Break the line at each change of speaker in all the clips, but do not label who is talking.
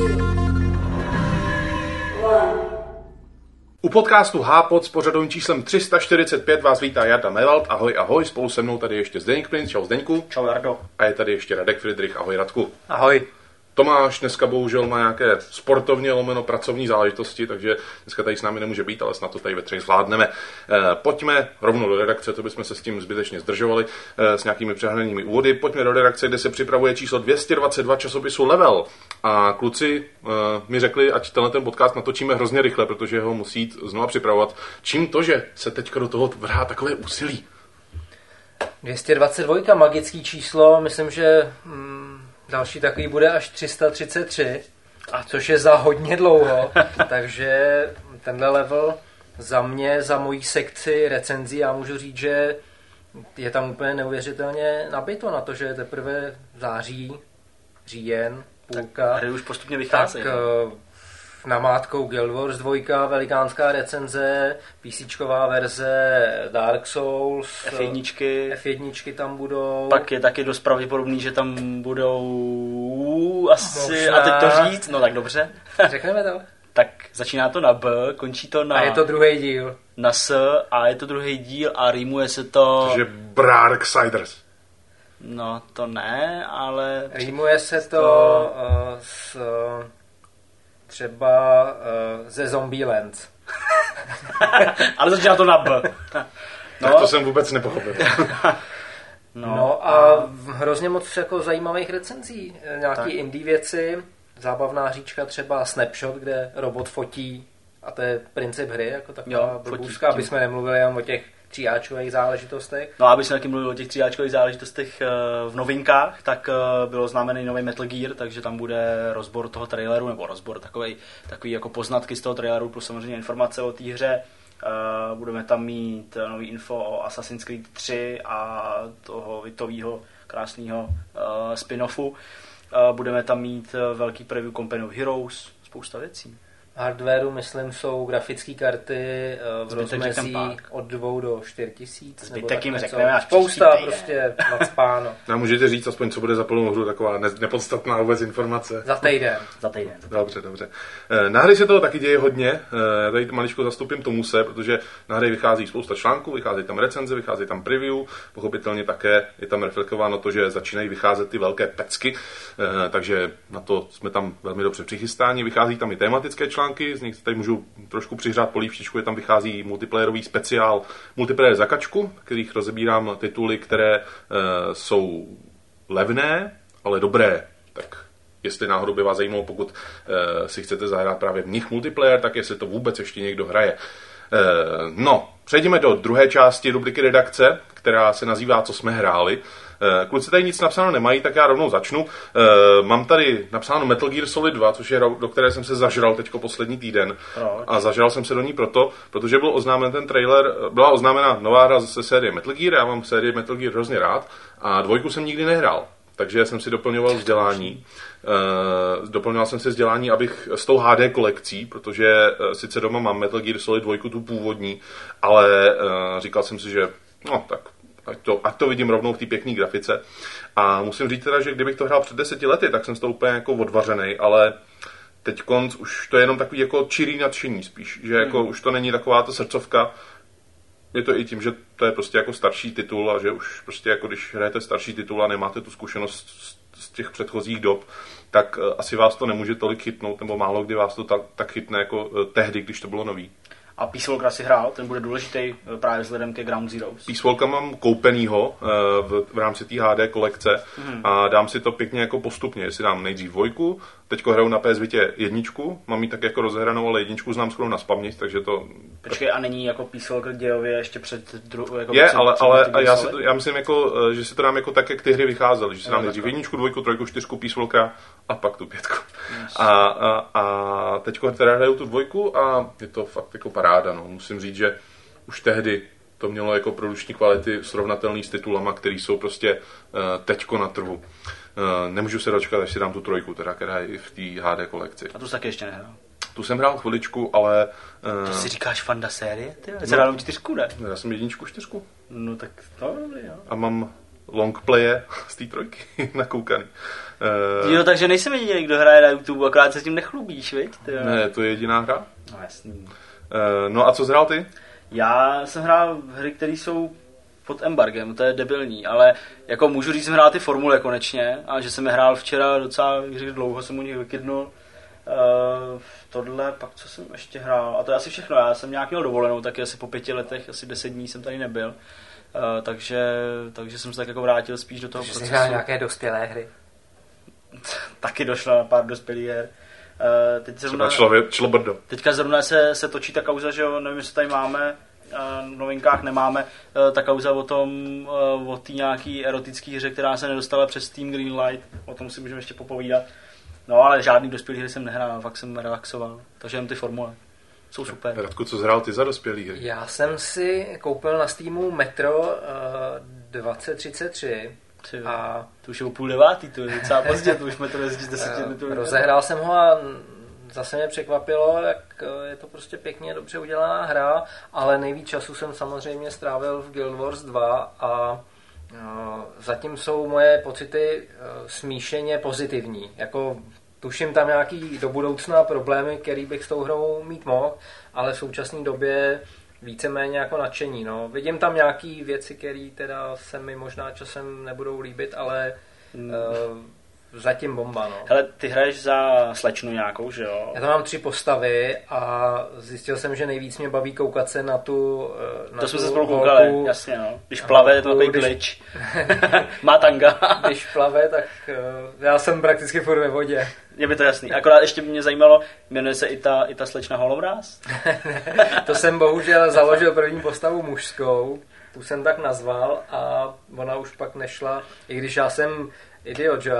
U podcastu Hápod s pořadovým číslem 345 vás vítá Jarda Mewald. Ahoj, ahoj, spolu se mnou tady ještě Zdeněk Princ. Čau Zdeňku.
Čau Jardo.
A je tady ještě Radek Friedrich. Ahoj Radku.
Ahoj.
Tomáš dneska bohužel má nějaké sportovně lomeno pracovní záležitosti, takže dneska tady s námi nemůže být, ale snad to tady ve třech zvládneme. Pojďme rovnou do redakce, to bychom se s tím zbytečně zdržovali s nějakými přehnanými úvody. Pojďme do redakce, kde se připravuje číslo 222 časopisu Level. A kluci mi řekli, ať tenhle podcast natočíme hrozně rychle, protože ho musí jít znova připravovat. Čím to, že se teďka do toho vrhá takové úsilí?
222, magický číslo, myslím, že další takový bude až 333, a což je za hodně dlouho, takže tenhle level za mě, za mojí sekci recenzí, já můžu říct, že je tam úplně neuvěřitelně nabito na to, že je teprve září, říjen, půlka.
Hry už postupně vycházejí.
Tak namátkou Guild Wars 2, velikánská recenze, PCčková verze Dark Souls, F1 tam budou.
Pak je taky dost pravděpodobný, že tam budou asi, možná. A teď to říct, no tak dobře.
Řekneme to.
Tak začíná to na B, končí to na...
A je to druhý díl.
Na S a je to druhý díl a rýmuje se to...
Takže Brarksiders.
No to ne, ale...
Rýmuje se to s... třeba ze Zombieland.
Ale začíná to na B.
No. Tak to jsem vůbec nepochopil.
No a hrozně moc jako zajímavých recenzí. Nějaký indie věci, zábavná hříčka třeba Snapshot, kde robot fotí, a to je princip hry, jako taková blbůzka, aby jsme nemluvili jen o těch tříáčkových záležitostech.
No a aby jsme taky mluvili o těch tříáčkových záležitostech v novinkách, tak byl oznámený nový Metal Gear, takže tam bude rozbor toho traileru, nebo rozbor takový jako poznatky z toho traileru, plus samozřejmě informace o té hře. Budeme tam mít nový info o Assassin's Creed 3 a toho vitového krásného spin-offu. Budeme tam mít velký preview Company of Heroes, spousta věcí.
Hardwareu, myslím, jsou grafické karty v rozmezí od 2 do 4 tisíc.
Zbytek jim řekneme až
spousta prostě nacpáno.
A můžete říct aspoň, co bude za plnou hru, taková nepodstatná vůbec informace.
Za týden.
Dobře. Na hry se toho taky děje hodně. Já tady maličko zastupím Tomuse, protože na hry vychází spousta článků, vychází tam recenze, vychází tam preview, pochopitelně také je tam reflektováno to, že začínají vycházet ty velké pecky, takže na to jsme tam velmi dobře přichystáni. Vychází tam i tematické články, z nich tady můžu trošku přihrát polívčičku, je tam vychází multiplayerový speciál Multiplayer za kačku, kterých rozebírám tituly, které jsou levné, ale dobré. Tak jestli náhodou by vás zajímalo, pokud si chcete zahrát právě v nich multiplayer, tak jestli to vůbec ještě někdo hraje. Přejdeme do druhé části rubriky redakce, která se nazývá Co jsme hráli. Kluci tady nic napsáno nemají, tak já rovnou začnu. Mám tady napsáno Metal Gear Solid 2, což je do které jsem se zažral teďko poslední týden. A zažral jsem se do ní protože byl oznámen ten trailer, byla oznámena nová hra ze série Metal Gear, já mám sérii Metal Gear hrozně rád a 2 jsem nikdy nehrál. Takže jsem si doplňoval vzdělání. Doplňoval jsem si vzdělání, abych s tou HD kolekcí, protože sice doma mám Metal Gear Solid 2 tu původní, ale říkal jsem si, že no tak ať to vidím rovnou v té pěkné grafice. A musím říct teda, že kdybych to hrál před 10 lety, tak jsem z toho úplně jako odvařenej, ale teďkonc už to je jenom takový jako čirý nadšení spíš, že jako už to není taková ta srdcovka. Je to i tím, že to je prostě jako starší titul a že už prostě jako když hrajete starší titul a nemáte tu zkušenost z těch předchozích dob, tak asi vás to nemůže tolik chytnout, nebo málo kdy vás to tak chytne jako tehdy, když to bylo nový.
A Peace Walker si hrál, ten bude důležitý právě vzhledem ke Ground Zeroes.
Peace Walker mám koupenýho v rámci té HD kolekce a dám si to pěkně jako postupně, jestli dám nejdřív 2, teďko hraju na PS Vitě 1, mám ji tak jako rozehranou, ale 1 znám skoro na spaměť, takže to...
Počkej, a není jako Peace Walker dějově ještě před jako
je, ale já myslím jako, že si to dám jako tak, jak ty hry vycházely, že si dám nejdřív 1, 2, 3, 4 Peace Walkera a pak tu 5. A teďko teda hraju tu 2 a je to fakt jako paráda, no. Musím říct, že už tehdy to mělo jako produkční kvality srovnatelný s titulama, který jsou prostě teďko na trhu. Nemůžu se dočkat, až si dám tu 3, teda, která je i v té HD kolekci.
A tu jsi taky ještě nehrál?
Tu jsem hrál chviličku, ale...
To si říkáš fanda série? Ty jsi hrál 4, ne?
Já jsem 1, 4.
No tak to dobrý, jo.
A mám longplaye z té trojky nakoukaný.
Jo, takže nejsem jediný, kdo hraje na YouTube, akorát se tím nechlubíš, viď?
Ne, to je jediná hra.
No jasný.
No a co hrál ty?
Já jsem hrál hry, které jsou pod embargem, to je debilní, ale jako můžu říct, že jsem hrál ty formule konečně a že jsem je hrál včera docela dlouho, jsem u nich vykydnul. Tohle, pak co jsem ještě hrál, a to je asi všechno, já jsem nějak měl dovolenou, taky asi po 5 letech, asi 10 dní jsem tady nebyl, takže jsem se tak jako vrátil spíš do toho procesu.
Jsi hrál nějaké dospělé hry?
Taky došlo na pár dospělých her. Teď zrovna, teďka zrovna se točí ta kauza, že jo, nevím, jestli tady máme, v novinkách nemáme, ta kauza o té nějaký erotický hře, která se nedostala přes Steam Greenlight, o tom si můžeme ještě popovídat. No, ale žádný dospělý hry jsem nehrál, fakt jsem relaxoval, takže jen ty formule. Jsou super.
Radku, co zhrál ty za dospělý hry?
Já jsem si koupil na Steamu Metro 2033. A
to už je o 8:30, to je docela pozdě, to už Metro jezdí 10 minut.
Rozehrál jsem ho a zase mě překvapilo, jak je to prostě pěkně dobře udělaná hra, ale nejvíc času jsem samozřejmě strávil v Guild Wars 2 a zatím jsou moje pocity smíšeně pozitivní. Jako tuším tam nějaký do budoucna problémy, který bych s tou hrou mít mohl, ale v současné době víceméně jako nadšení. No. Vidím tam nějaký věci, které teda se mi možná časem nebudou líbit, ale zatím bomba. No.
Hele, ty hraješ za slečnu nějakou, že jo?
Já tam mám 3 postavy a zjistil jsem, že nejvíc mě baví koukat se na tu
to jsme se spolu koukali, jasně, no. Když plave, je to takový glitch. Má tanga.
Když plave, tak já jsem prakticky furt ve vodě.
Je mi to jasný. Akorát ještě mě zajímalo, jmenuje se i ta slečna Holomráz?
To jsem bohužel založil první postavu mužskou, tu jsem tak nazval a ona už pak nešla, i když já jsem idiot, že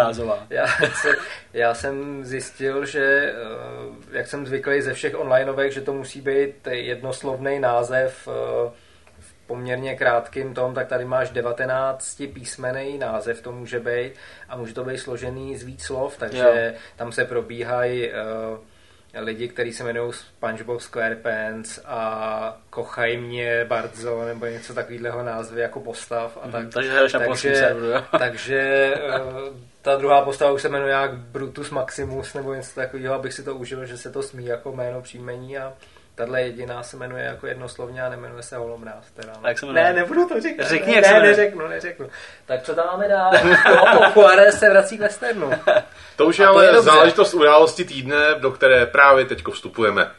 já jsem zjistil, že jak jsem zvyklý ze všech onlineovek, že to musí být jednoslovný název v poměrně krátkým tom, tak tady máš 19 písmený název, to může být a může to být složený z víc slov, takže tam se probíhají lidi, kteří se jmenují SpongeBob SquarePants a kochají mě bardzo, nebo něco takového názvy jako postav. A tak.
Takže hraješ na polském serveru, jo?
Takže ta druhá postava už se jmenuje jak Brutus Maximus, nebo něco takového, abych si to užil, že se to smí jako jméno příjmení a tahle jediná se jmenuje jako jednoslovně a nemenuje se Holomráz. Ne, nebudu to říkat.
Řekni,
neřeknu. Tak co tam máme dál? Juárez se vrací k westernu.
To už je ale záležitost události týdne, do které právě teďko vstupujeme.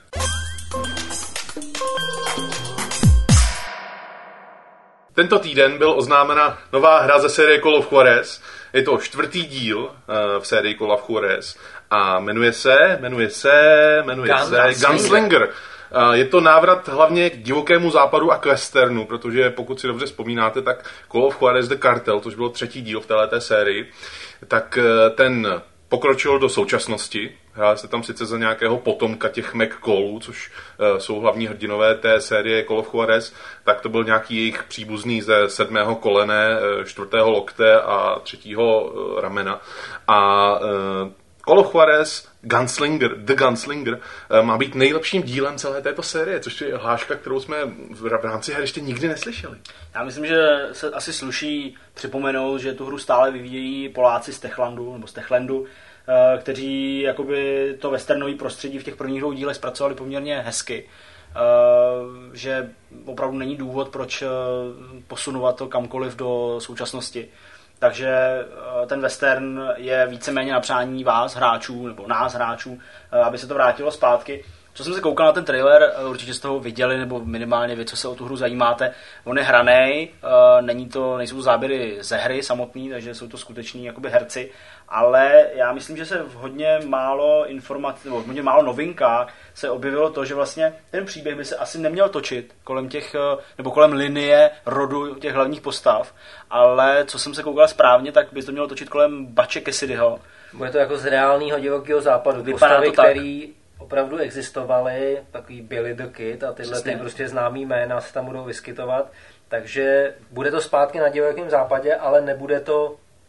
Tento týden byl oznámena nová hra ze série Call of Juarez. Je to 4. díl v sérii Call of Juarez a jmenuje se Gunslinger. Je to návrat hlavně k divokému západu a k westernu, protože pokud si dobře vzpomínáte, tak Call of Juarez The Cartel, což bylo 3. díl v této sérii, tak ten pokročil do současnosti. Hráli se tam sice za nějakého potomka těch McCallů, což jsou hlavní hrdinové té série Call of Juarez, tak to byl nějaký jejich příbuzný ze 7. kolene, 4. lokte a 3. ramena. A Call of Juarez The Gunslinger má být nejlepším dílem celé této série, což je hláška, kterou jsme v rámci her ještě nikdy neslyšeli.
Já myslím, že se asi sluší připomenout, že tu hru stále vyvíjejí Poláci z Techlandu, kteří jakoby to westernový prostředí v těch prvních 2 dílech zpracovali poměrně hezky. Že opravdu není důvod, proč posunovat to kamkoliv do současnosti. Takže ten western je víceméně na přání vás, hráčů, nebo nás, hráčů, aby se to vrátilo zpátky. Co jsem se koukal na ten trailer, určitě jste ho viděli, nebo minimálně vy, co se o tu hru zajímáte. On je hranej, nejsou to záběry ze hry samotný, takže jsou to skuteční jakoby herci, ale já myslím, že se v hodně málo informací, nebo v hodně málo novinkách se objevilo to, že vlastně ten příběh by se asi neměl točit kolem těch, nebo kolem linie rodu těch hlavních postav, ale co jsem se koukal správně, tak by to mělo točit kolem Butche Cassidyho.
Bude to jako z reálného divokého západu. Postavy, který opravdu existovaly, takový Billy the Kid a tyhle ty prostě známý jména se tam budou vyskytovat, takže bude to zpátky na divokém západě, ale nebude to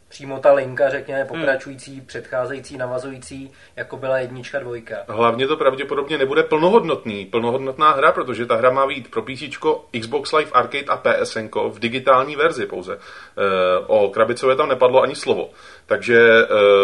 přímo ta linka, řekněme, pokračující, předcházející, navazující, jako byla 1, 2.
Hlavně to pravděpodobně nebude plnohodnotná hra, protože ta hra má být pro PC, Xbox Live Arcade a PSN v digitální verzi pouze. O krabicové tam nepadlo ani slovo. Takže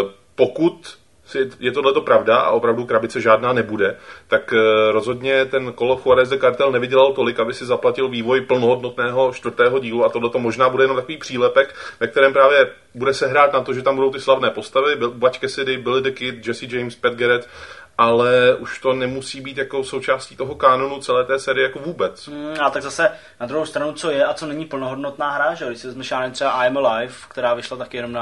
pokud je tohleto pravda a opravdu krabice žádná nebude, tak rozhodně ten Call of Juarez The Cartel nevydělal tolik, aby si zaplatil vývoj plnohodnotného 4. dílu a tohleto možná bude jenom takový přílepek, ve kterém právě bude se hrát na to, že tam budou ty slavné postavy, Butch Cassidy, Billy the Kid, Jesse James, Pat Garrett, ale už to nemusí být jako součástí toho kanonu celé té série jako vůbec.
A tak zase na druhou stranu, co je a co není plnohodnotná hra, že? Když si vezmeš třeba I'm Alive, která vyšla taky jenom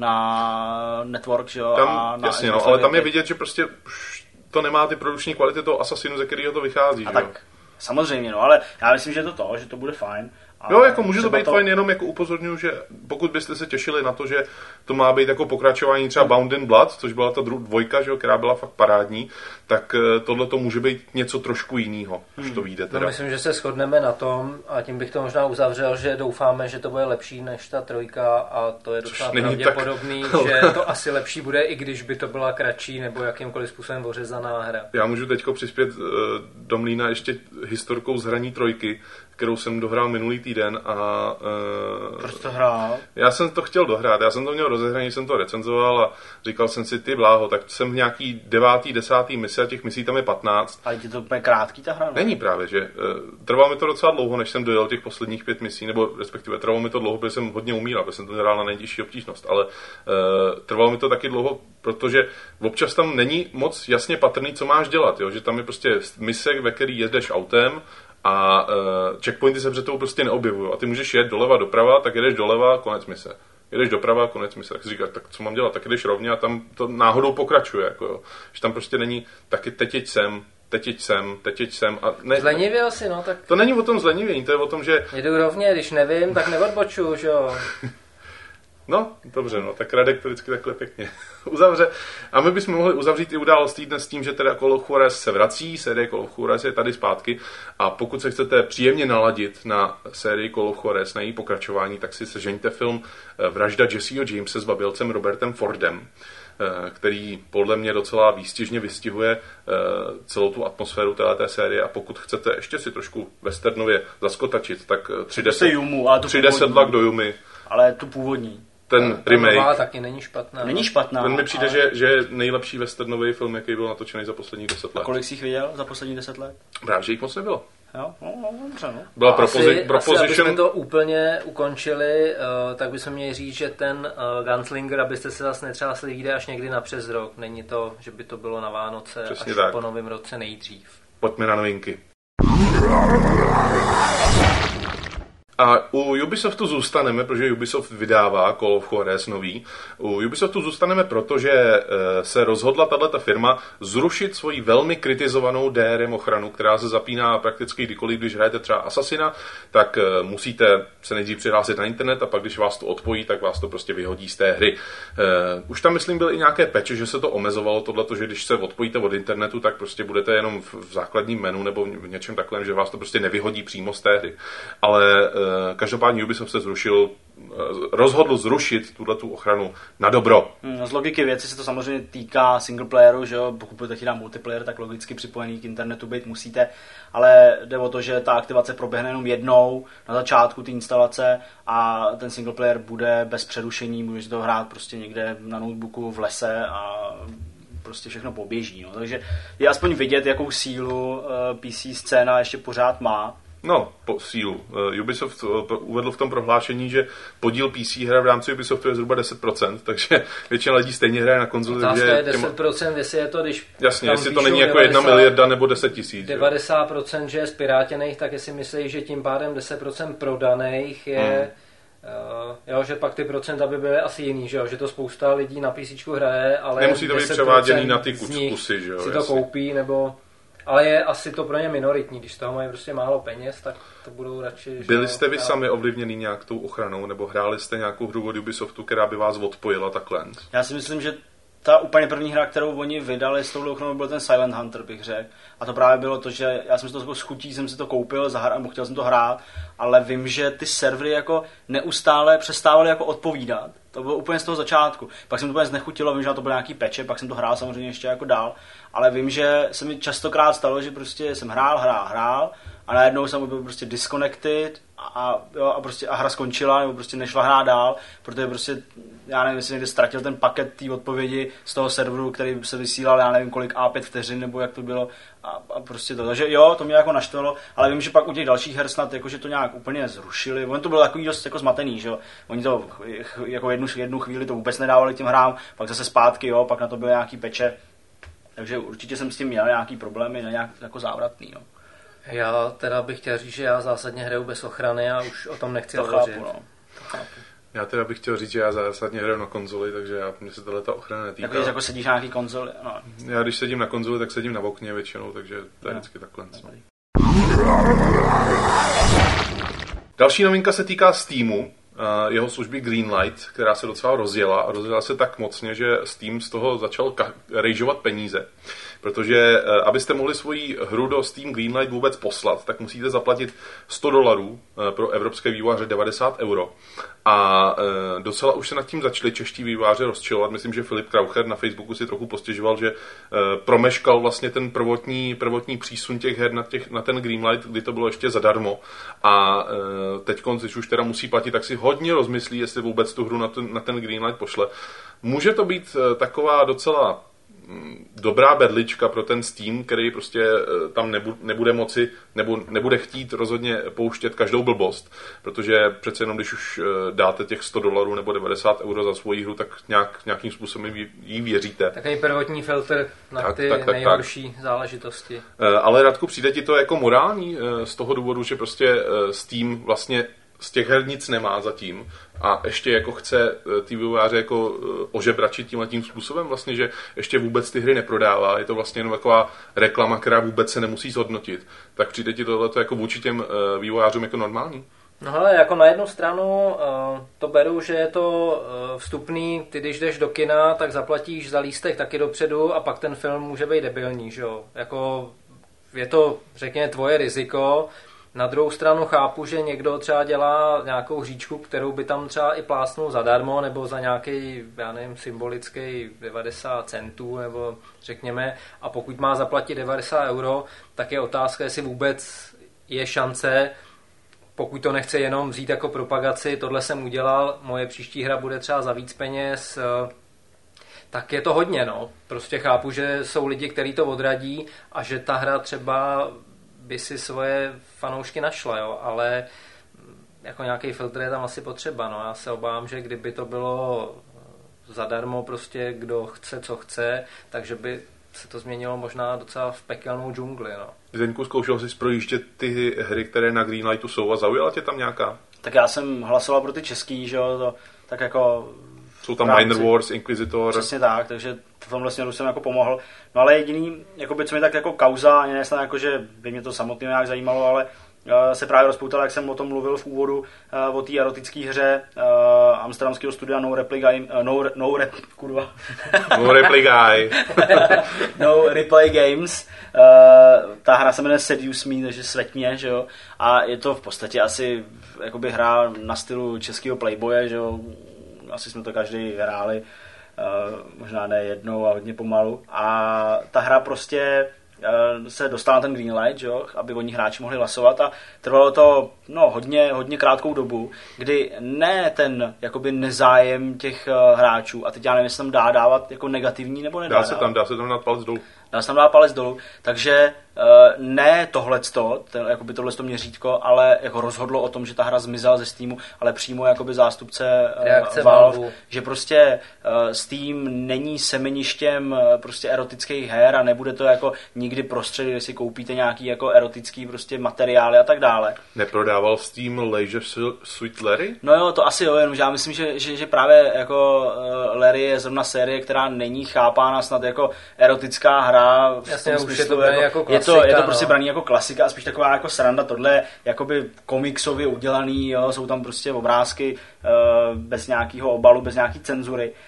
na Network, že jo?
Tam, jasně, no, ale tam je vidět, že prostě už to nemá ty produkční kvality toho Assassinu, ze kterého to vychází.
A tak, samozřejmě, no, ale já myslím, že že to bude fajn.
Jo, jako může to být fajn, jenom jako upozorňuji, že pokud byste se těšili na to, že to má být jako pokračování třeba Bound in Blood, což byla ta dvojka, že jo, která byla fakt parádní, tak tohle to může být něco trošku jiného, až to vyjde teda.
No, myslím, že se shodneme na tom a tím bych to možná uzavřel, že doufáme, že to bude lepší než ta 3 a to je docela pravděpodobný, tak... že to asi lepší bude, i když by to byla kratší nebo jakýmkoliv způsobem ořezaná hra.
Já můžu teďko přispět do mlýna ještě historkou z hraní 3, kterou jsem dohrál minulý týden a...
Proč to hrál?
Já jsem to chtěl dohrát, já jsem to měl rozehraný, jsem to recenzoval a říkal jsem si, ty bláho, tak jsem v nějaký 9., 10. misi a těch misí tam je 15.
A je to úplně krátký ta hra? No?
Není právě, že trvalo mi to docela dlouho, než jsem dojel těch posledních 5 misí, nebo respektive trvalo mi to dlouho, protože jsem hodně umíral, protože jsem to hrál na nejtěžší obtížnost, ale trvalo mi to taky dlouho, protože občas tam není moc jasně patrný, co máš dělat, jo? Že tam je prostě mise, ve který jezdeš autem, a checkpointy se před tou prostě neobjevují. A ty můžeš jet doleva, doprava, tak jedeš doleva, konec mise. Jedeš doprava, konec mise. Tak si říkáš, tak co mám dělat? Tak jedeš rovně a tam to náhodou pokračuje. Jako jo. Že tam prostě není, taky teď jeď sem. A ne,
zlenivě asi, no tak...
To není o tom zlenivění, to je o tom, že...
Jedu rovně, když nevím, tak neodbočuju, že jo.
No, dobře, no, tak Radek to vždycky takhle pěkně uzavře. A my bychom mohli uzavřít i událost týdne s tím, že teda Call of Juarez se vrací, série Call of Juarez je tady zpátky a pokud se chcete příjemně naladit na sérii Call of Juarez, na její pokračování, tak si sežeňte film Vražda Jesseho Jamese s babylcem Robertem Fordem, který podle mě docela výstižně vystihuje celou tu atmosféru této série a pokud chcete ještě si trošku westernově zaskotačit, tak 310 vlak do Jumy.
Ale tu původní.
Ten remake.
Nová taky není špatná.
Není špatná.
Ten mi přijde, ale... že je nejlepší westernový film, jaký byl natočený za posledních 10 let.
A kolik jsi jich viděl za posledních 10 let?
Právě, že jich moc nebylo.
Jo, no, dobře, no.
Byla
Asi, abychom to úplně ukončili, tak bychom měli říct, že ten Gunslinger, abyste se zase netřásli, jde až někdy na přes rok. Není to, že by to bylo na Vánoce, přesně až tak. Po novém roce nejdřív.
Pojďme na novinky. A u Ubisoftu zůstaneme, protože Ubisoft vydává Call of Juarez nový. U Ubisoftu zůstaneme, protože se rozhodla tato firma zrušit svoji velmi kritizovanou DRM ochranu, která se zapíná prakticky kdykoliv, když hrajete třeba Assassina, tak musíte se nejdřív přihlásit na internet a pak, když vás to odpojí, tak vás to prostě vyhodí z té hry. Už tam, myslím, byly i nějaké patche, že se to omezovalo tohleto, že když se odpojíte od internetu, tak prostě budete jenom v základním menu nebo v něčem takovém, že vás to prostě nevyhodí přímo z té hry. Ale každopádně Ubisoft se rozhodl zrušit tu ochranu na dobro.
Z logiky věci se to samozřejmě týká singleplayeru, že jo, pokud budete chtít multiplayer, tak logicky připojený k internetu být musíte, ale jde o to, že ta aktivace proběhne jenom jednou na začátku té instalace a ten singleplayer bude bez přerušení, můžete to hrát prostě někde na notebooku v lese a prostě všechno poběží. No. Takže je aspoň vidět, jakou sílu PC scéna ještě pořád má.
No, sílu. Ubisoft uvedl v tom prohlášení, že podíl PC her v rámci Ubisoftu je zhruba 10%, takže většina lidí stejně hraje na konzoli.
Otázka je 10%, jestli je to, když...
Jasně, jestli to není jako 1 miliarda nebo 10 000.
90%, že je spirátěných, tak jestli myslí, že tím pádem 10% prodaných je... Jo, že pak ty procenta by byly asi jiný, že jo, že to spousta lidí na PCčku hraje, ale
nemusí to být převáděný na ty kusy, že jo.
Si to koupí, nebo... Ale je asi to pro ně minoritní, když toho mají prostě málo peněz, tak to budou radši...
Byli jste vy sami ovlivněný nějak tou ochranou, nebo hráli jste nějakou hru od Ubisoftu, která by vás odpojila takhle?
Já si myslím, že ta úplně první hra, kterou oni vydali s touhle ochranou, byl ten Silent Hunter, bych řekl. A to právě bylo to, že já jsem si to s chutí, jsem si to koupil, nebo chtěl jsem to hrát, ale vím, že ty servery jako neustále přestávaly jako odpovídat. To bylo úplně z toho začátku. Pak jsem to úplně znechutilo, vím, že na to byl nějaký peče, pak jsem to hrál samozřejmě ještě jako dál, ale vím, že se mi častokrát stalo, že prostě jsem hrál a najednou jsem byl prostě disconnected a hra skončila, nebo prostě nešla hrát dál, protože prostě, já nevím, jestli někde ztratil ten paket té odpovědi z toho serveru, který se vysílal, já nevím kolik, A5 vteřin, nebo jak to bylo a prostě to. Takže jo, to mě jako naštvalo, ale vím, že pak u těch dalších her snad jakože to nějak úplně zrušili. On to bylo takový dost jako zmatený, že jo. Oni to jako jednu chvíli to vůbec nedávali těm hrám, pak zase zpátky, jo, pak na to byly nějaký peče. Takže určitě jsem s tím měl nějaký problémy, nějak jako závratný, jo.
Já teda bych chtěl říct, že já zásadně hraju bez ochrany a už o tom nechci hovořit.
To chápu.
Já teda bych chtěl říct, že já zásadně hraju na konzoli, takže mě se tato ochrana netýká.
Jako sedíš na nějaký konzoli? No.
Já když sedím na konzoli, tak sedím na okně většinou, takže to je vždycky takhle. No. Další novinka se týká Steamu, jeho služby Greenlight, která se docela rozjela a rozjela se tak mocně, že Steam z toho začal rejžovat peníze. Protože abyste mohli svoji hru do Steam Greenlight vůbec poslat, tak musíte zaplatit $100 pro evropské vývojáře 90 €. A docela už se nad tím začali čeští vývojáři rozčilovat. Myslím, že Filip Kraucher na Facebooku si trochu postěžoval, že promeškal vlastně ten prvotní přísun těch her na ten Greenlight, kdy to bylo ještě zadarmo. A teď, když už teda musí platit, tak si hodně rozmyslí, jestli vůbec tu hru na ten Greenlight pošle. Může to být taková docela dobrá berlička pro ten Steam, který prostě tam nebude moci, nebo nebude chtít rozhodně pouštět každou blbost, protože přece jenom, když už dáte těch $100 nebo 90 € za svoji hru, tak nějakým způsobem jí věříte.
Takový prvotní filtr na ty nejhorší záležitosti.
Ale Radku, přijde ti to jako morální z toho důvodu, že prostě Steam vlastně z těch her nic nemá zatím a ještě jako chce ty vývojáře jako ožebračit tímhletím způsobem vlastně, že ještě vůbec ty hry neprodává, je to vlastně jenom taková reklama, která vůbec se nemusí zhodnotit. Tak přijde ti tohleto jako vůči těm vývojářům jako normální?
No hele, jako na jednu stranu to beru, že je to vstupný, ty když jdeš do kina, tak zaplatíš za lístek taky dopředu a pak ten film může být debilní, že jo? Jako je to, řekněme, tvoje riziko. Na druhou stranu chápu, že někdo třeba dělá nějakou hříčku, kterou by tam třeba i plásnul zadarmo, nebo za nějaký, já nevím, symbolický 90 centů, nebo řekněme, a pokud má zaplatit 90 €, tak je otázka, jestli vůbec je šance, pokud to nechce jenom vzít jako propagaci, tohle jsem udělal, moje příští hra bude třeba za víc peněz, tak je to hodně, no. Prostě chápu, že jsou lidi, kteří to odradí a že ta hra třeba by si svoje fanoušky našla, jo, ale jako nějaký filtr je tam asi potřeba, no. Já se obávám, že kdyby to bylo zadarmo, prostě kdo chce, co chce, takže by se to změnilo možná docela v pekelnou džungli, no.
Zdeňku, zkoušel jsi projíždět ty hry, které na Greenlightu jsou a zaujala tě tam nějaká?
Tak já jsem hlasoval pro ty český, že jo, to tak jako...
Jsou tam Minor Wars, Inquisitor.
Přesně tak, takže v tomhle směru jsem jako pomohl. No ale jediný, jakoby, co mi tak jako kauza, ani nesnad jako, že by mě to samotně nějak zajímalo, ale se právě rozpoutal, jak jsem o tom mluvil v úvodu, o té erotické hře amsterdamského studia No Replay Games. Ta hra se jmenuje Seduce Me, takže Svetně, že jo? A je to v podstatě asi jakoby hra na stylu českého Playboye, že jo? Asi jsme to každý hráli, možná ne jednou a hodně pomalu. A ta hra prostě se dostala na ten Greenlight, že jo, aby oni hráči mohli hlasovat a trvalo to hodně krátkou dobu, kdy ne ten jakoby nezájem těch hráčů, a teď já nevím, jestli tam dá dávat jako negativní nebo nedá.
Dá se tam dát palec dolů.
Dá se tam dát palec dolů, takže ne tohleto, jakoby tohleto měřítko, ale jako rozhodlo o tom, že ta hra zmizela ze Steamu, ale přímo jakoby zástupce Valve, že prostě Steam není semeništěm prostě erotických her a nebude to jako nikdy prostředí, kde si koupíte nějaký jako erotický prostě materiály a tak dále.
Neprodával Steam Leisure Suit Larry?
No jo, to asi jo, jenomže já myslím, že právě jako Larry je zrovna série, která není chápána snad jako erotická hra.
Jasně, už je to jako klasika,
je to prostě braný jako klasika a spíš taková jako sranda, tohle jakoby komiksově udělaný, jo, jsou tam prostě obrázky bez nějakého obalu, bez nějaký cenzury.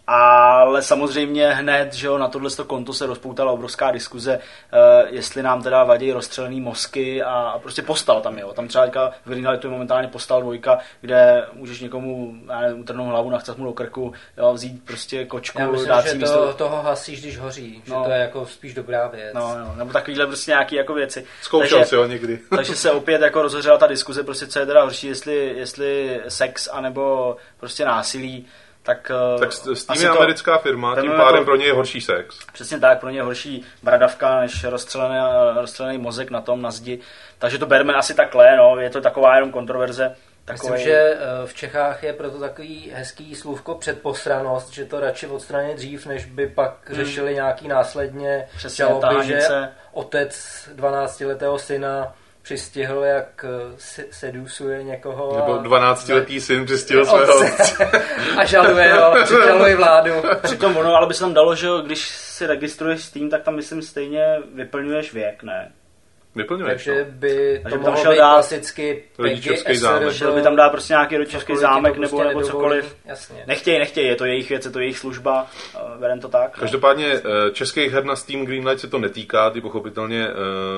Ale samozřejmě hned, že jo, na tohleto konto se rozpoutala obrovská diskuze, jestli nám teda vadí rozstřelený mozky a prostě postal tam, jo. Tam třeba v Greenlightu je momentálně postal 2, kde můžeš někomu utrhnout hlavu, nachcat mu do krku, jo, vzít prostě kočku,
já myslím,
dát
že
si místo...
toho hasíš, když hoří, že to je jako spíš dobrá věc.
No, nebo takovýhle prostě nějaký jako věci.
Zkoušel si ho někdy.
Takže se opět jako rozhořela ta diskuze, prostě co je teda horší, jestli sex anebo prostě násilí. Tak
Steam je americká firma, tím pádem pro ně je horší sex.
Přesně tak, pro ně je horší bradavka než rozstřelený mozek na zdi. Takže to berme asi takhle, no, je to taková jenom kontroverze.
Myslím, že v Čechách je proto takový hezký slůvko předposranost, že to radši odstranit dřív, než by pak řešili nějaký následně žaloby, že otec 12letého syna přistihl, jak sedusuje někoho.
Nebo 12letý syn přistihl svého otce.
A žaluje ho, přižaluje vládu.
Přitom ono, ale by se tam dalo, že když si registruješ Steam, tak tam myslím stejně vyplňuješ věk, ne?
Vyplňuješ,
takže by to
tam
mohlo
šel
být
dát
klasicky
rodičovský zámek.
Šel by tam dát prostě nějaký rodičovský zámek
prostě
nebo cokoliv.
Jasně.
Nechtěj, je to jejich věc, je to jejich služba, berem to tak.
Každopádně českých her na Steam Greenlight se to netýká, ty pochopitelně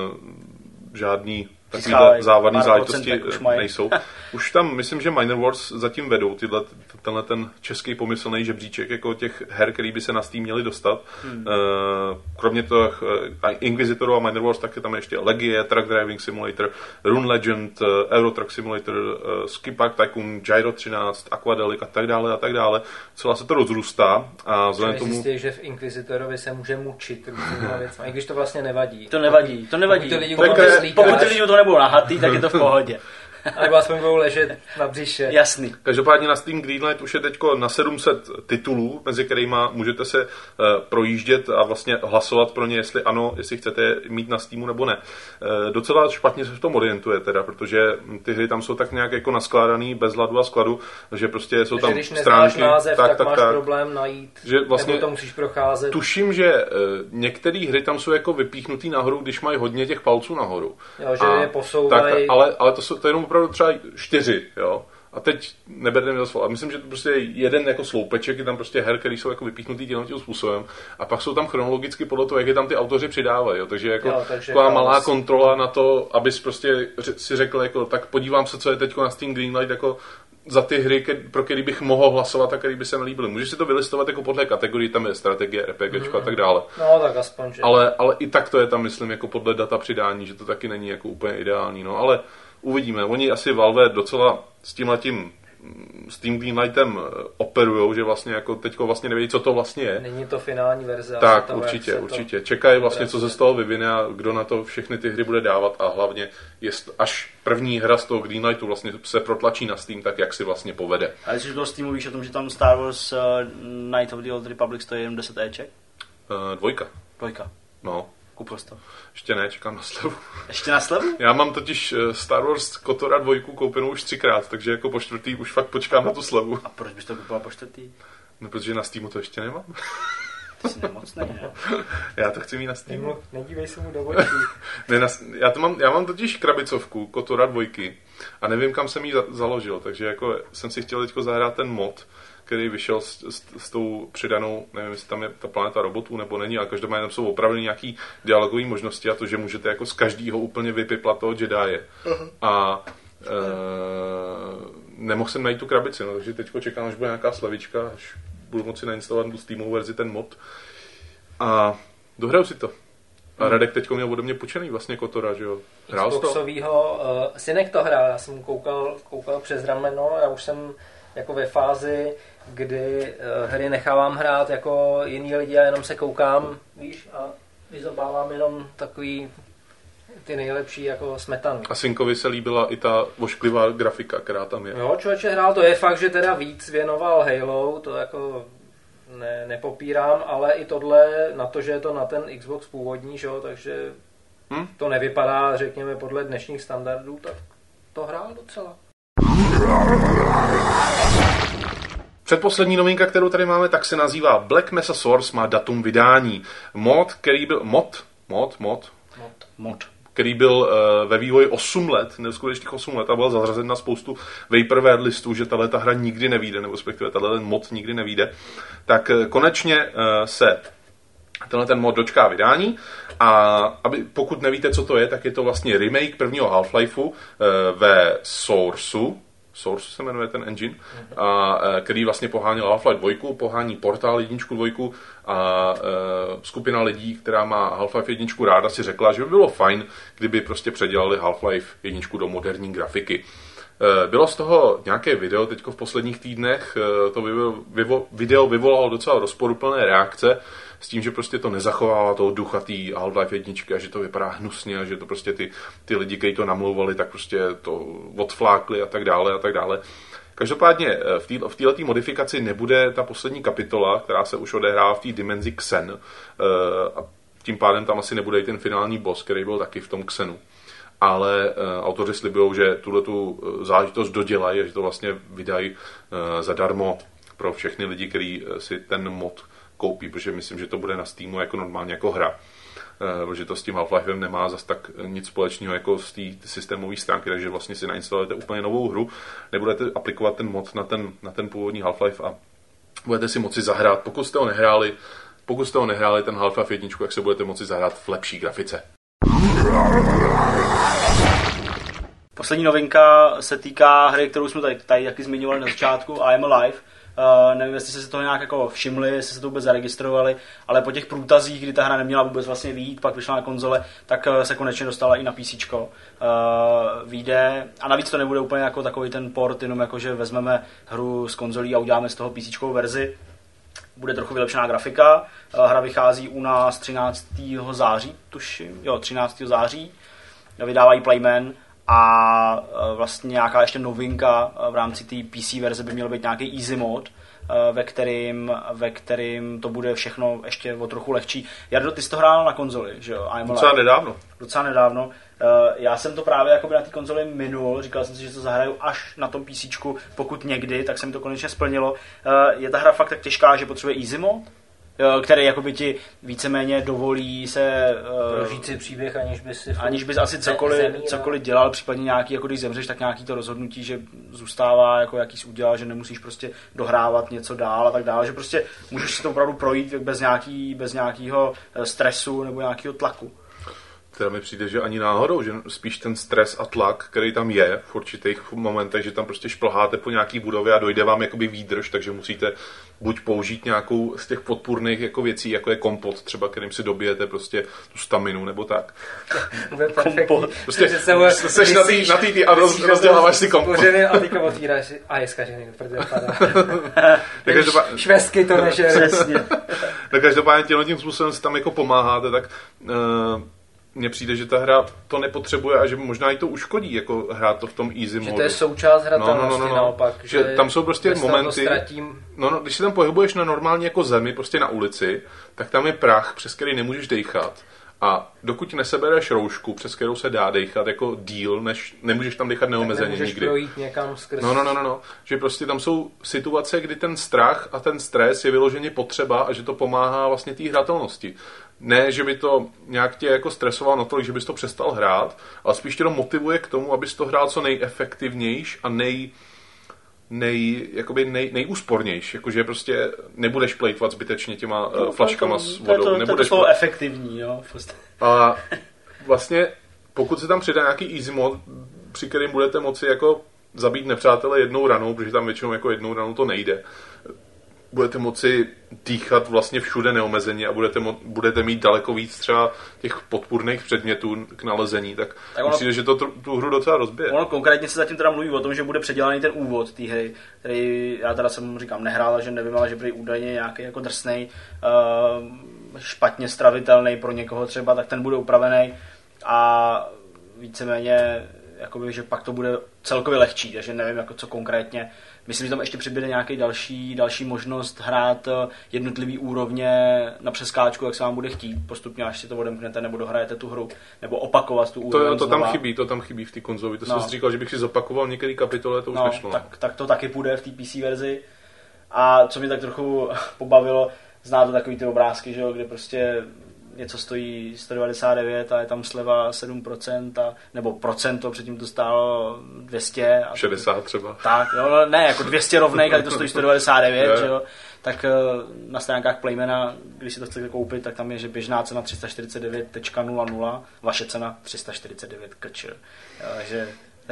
žádný takovýhle závadný záležitosti nejsou. Už tam, myslím, že Minor Wars zatím vedou tenhle ten český pomyslný žebříček jako těch her, který by se na Steam měli dostat. Kromě toho Inquisitoru a Minor Wars, tak je tam ještě Legie, Truck Driving Simulator, Rune Legend, Euro Truck Simulator, Ski Park Tycoon, Gyro 13, Aquadelic a tak dále. Celá se to rozrůstá a vzhledem tomu...
Zjistíte, že v Inquisitorovi se může mučit různýma věcma, i když to vlastně nevadí.
To nevadí. Pokud ty lidi to nebudou nahatý, tak je to v pohodě.
A nebo aspoň budou ležet na břiše.
Jasný.
Každopádně na Steam Greenlight už je teďko na 700 titulů, mezi kterými můžete se projíždět a vlastně hlasovat pro ně, jestli ano, jestli chcete mít na Steamu nebo ne. Docela špatně se v tom orientuje teda, protože ty hry tam jsou tak nějak jako naskládaný bez hladu a skladu, že prostě jsou tam
když
stránky.
Název, tak máš problém najít,
že vlastně
nebo to musíš procházet.
Tuším, že některé hry tam jsou jako vypíchnutý nahoru, když mají hodně těch palců nahoru.
Jo, že je posouvají.
Ale to jenom opravdu třeba 4, jo. A teď neberte mi za slovo. Myslím, že to prostě je jeden jako sloupeček, je tam prostě her, který jsou jako vypíchnutý tím způsobem. A pak jsou tam chronologicky podle toho, jak je tam ty autoři přidávají. Jo. Takže jako taková malá kontrola na to, abys prostě si řekl, jako, tak podívám se, co je teď na Steam Greenlight, jako za ty hry, pro který bych mohl hlasovat a který by se mi líbily. Můžeš si to vylistovat jako podle kategorii, tam je strategie, RPGčko a tak dále.
No, tak aspoň, že.
Ale i tak to je tam, myslím, jako podle data přidání, že to taky není jako úplně ideální. No, ale uvidíme. Oni asi Valve docela s tímhletím Steam Greenlightem operujou, že vlastně jako teďko vlastně nevědí, co to vlastně je.
Není to finální verze.
Tak, určitě. Čekají vlastně, co se z toho vyvine a kdo na to všechny ty hry bude dávat a hlavně až první hra z toho Greenlightu vlastně se protlačí na Steam, tak jak si vlastně povede.
A když do Steamu víš o tom, že tam Star Wars Knights of the Old Republic stojí jenom 10 Eček? 2.
No.
Koupil jsi to?
Ještě ne, čekám na slevu.
Ještě na slevu?
Já mám totiž Star Wars KOTORa 2 koupenou už 3krát, takže jako po 4. už fakt počkám na tu slevu.
A proč bys to koupila po 4?
No, protože na Steamu to ještě nemám.
Ty jsi nemocnej, ne?
Já to chci mít na Steamu.
Nedívej se mu do očí.
Já mám totiž krabicovku KOTORa 2 a nevím, kam jsem ji založil, takže jako jsem si chtěl teďko zahrát ten mod, který vyšel s tou přidanou, nevím, jestli tam je ta planeta robotů nebo není, ale každopádně tam jsou opravdu nějaký dialogové možnosti a to, že můžete jako z každého úplně vypiplat toho Jedie. A nemohl jsem najít tu krabici, no, takže teďko čekám, až bude nějaká slevička, až budu moci nainstalovat tu Steamovou verzi, ten mod. A dohraju si to. A Radek teďko měl ode mě půjčený vlastně KOTORa, že jo? Hrál jsi to?
Synek to hrál, já jsem koukal přes rameno, já už jsem jako ve fázi, kdy hry nechávám hrát jako jiný lidi a jenom se koukám, víš, a vyzobávám jenom takový ty nejlepší jako smetany.
A synkovi se líbila i ta vošklivá grafika, která tam je.
Jo, člověče hrál, to je fakt, že teda víc věnoval Halo, to jako nepopírám, ale i tohle, na to, že je to na ten Xbox původní, že jo, takže to nevypadá, řekněme, podle dnešních standardů, tak to hrál docela.
Předposlední novinka, kterou tady máme, tak se nazývá Black Mesa Source, má datum vydání. Mod, který byl... Mod. který byl ve vývoji 8 let, neskutečných 8 let a byl zařazen na spoustu vaporware listů, že tato hra nikdy nevyjde, nebo respektive tato mod nikdy nevyjde, tak konečně se ten mod dočká vydání a pokud nevíte, co to je, tak je to vlastně remake prvního Half-Lifeu ve Source se jmenuje ten engine, který vlastně poháněl Half-Life 2, pohání Portal 1, 2 a skupina lidí, která má Half-Life 1 ráda, si řekla, že by bylo fajn, kdyby prostě předělali Half-Life 1 do moderní grafiky. Bylo z toho nějaké video teďko v posledních týdnech, to video vyvolalo docela rozporuplné reakce s tím, že prostě to nezachovává toho ducha té Half-Life 1 a že to vypadá hnusně a že to prostě ty lidi, kteří to namlouvali, tak prostě to odflákli a tak dále a tak dále. Každopádně v této modifikaci nebude ta poslední kapitola, která se už odehrává v té dimenzi Xen a tím pádem tam asi nebude i ten finální boss, který byl taky v tom Xenu. Ale autoři slibují, že tuhletu záležitost dodělají a že to vlastně vydají zadarmo pro všechny lidi, kteří si ten mod koupí, protože myslím, že to bude na Steamu jako normálně jako hra. Protože to s tím Half-Lifem nemá zas tak nic společného jako z té systémové stránky, takže vlastně si nainstalujete úplně novou hru, nebudete aplikovat ten mod na ten původní Half-Life a budete si moci zahrát. Pokud jste ho nehráli ten Half-Life 1, jak se budete moci zahrát v lepší grafice.
Poslední novinka se týká hry, kterou jsme tady taky zmiňovali na začátku, I Am Alive. Nevím, jestli jste se toho nějak jako všimli, jestli se to vůbec zaregistrovali, ale po těch průtazích, kdy ta hra neměla vůbec vlastně vyjít, pak vyšla na konzole, tak se konečně dostala i na PCčko. Vyjde, a navíc to nebude úplně jako takový ten port, jenom jako, že vezmeme hru z konzolí a uděláme z toho PCčkovou verzi. Bude trochu vylepšená grafika, hra vychází u nás 13. září, tuším, 13. září, vydávají Playman. A vlastně nějaká ještě novinka v rámci té PC verze by měl být nějaký easy mod, ve kterým to bude všechno ještě o trochu lehčí. Jardo, ty jsi to hrál na konzoli, že jo? Docela nedávno. Já jsem to právě jakoby na té konzoli minul, říkal jsem si, že to zahraju až na tom PCčku, pokud někdy, tak se mi to konečně splnilo. Je ta hra fakt tak těžká, že potřebuje easy mod? Který jakoby ti víceméně dovolí se
prožít si příběh,
aniž bys asi cokoliv dělal, případně nějaký, jako když zemřeš, tak nějaký to rozhodnutí, že zůstává jako jakýs udělal, že nemusíš prostě dohrávat něco dál a tak dále, že prostě můžeš si to opravdu projít bez nějakého stresu nebo nějakého tlaku.
Teda mi přijde, že ani náhodou, že spíš ten stres a tlak, který tam je v určitých momentech, že tam prostě šplháte po nějaký budově a dojde vám jakoby výdrž, takže musíte buď použít nějakou z těch podpůrných jako věcí, jako je kompot, třeba kterým si dobijete prostě tu staminu nebo tak.
Kompot.
Prostě seš na tý a rozděláváš si kompot.
A teďka otvíráš si a je zkažený, protože padá. Švestky to nežere.
Tak každopádně tím způsobem si tam jako pomáháte, tak mně přijde, že ta hra to nepotřebuje a že možná i to uškodí, jako hrát to v tom easy modu.
Že to je součást hratelnosti naopak.
Že tam jsou prostě momenty, když se tam pohybuješ na normální jako zemi, prostě na ulici, tak tam je prach, přes který nemůžeš dejchat. A dokud nesebereš roušku, přes kterou se dá dejchat jako díl, než nemůžeš tam dejchat neomezeně nikdy.
Nemůžeš projít někam skrz.
No. Že prostě tam jsou situace, kdy ten strach a ten stres je vyloženě potřeba a že to pomáhá vlastně té hratelnosti. Ne, že by to nějak tě jako stresovalo natolik, že bys to přestal hrát, ale spíš tě to motivuje k tomu, abys to hrál co nejefektivnější a nejúspornější, jakože prostě nebudeš plejtvat zbytečně těma flaškama s vodou.
To slovo efektivní, jo.
A vlastně, pokud se tam přidá nějaký easy mod, při kterým budete moci jako zabít nepřátele jednou ranou, protože tam většinou jako jednou ranou to nejde, budete moci dýchat vlastně všude neomezeně a budete mít daleko víc třeba těch podpůrných předmětů k nalezení, tak myslím, že to tu hru docela rozbije.
Ono konkrétně se zatím teda mluví o tom, že bude předělaný ten úvod té hry, který já teda jsem říkám nehrál, že nevím, ale že prý údajně nějaký jako drsnej, špatně stravitelný pro někoho třeba, tak ten bude upravený a víceméně jakoby, že pak to bude celkově lehčí, takže nevím, jako co konkrétně. Myslím, že tam ještě přibude nějaký další možnost hrát jednotlivý úrovně na přeskáčku, jak se vám bude chtít, postupně až si to odemknete nebo dohrajete tu hru, nebo opakovat tu úroveň
to tam chybí v té konzoli. To jsem si říkal, že bych si zopakoval některé kapitoly, to už nešlo.
Tak to taky půjde v té PC verzi. A co mě tak trochu pobavilo, znáte takový ty obrázky, že jo, kde prostě něco stojí 199 a je tam sleva 7%, nebo procento, předtím to stálo 200. A
60 třeba.
Tak, no, ne, jako 200 rovnej, ale to stojí 199, že jo. Tak na stránkách Playmana, když si to chcete koupit, tak tam je, že běžná cena 349.00, vaše cena 349 kč. Takže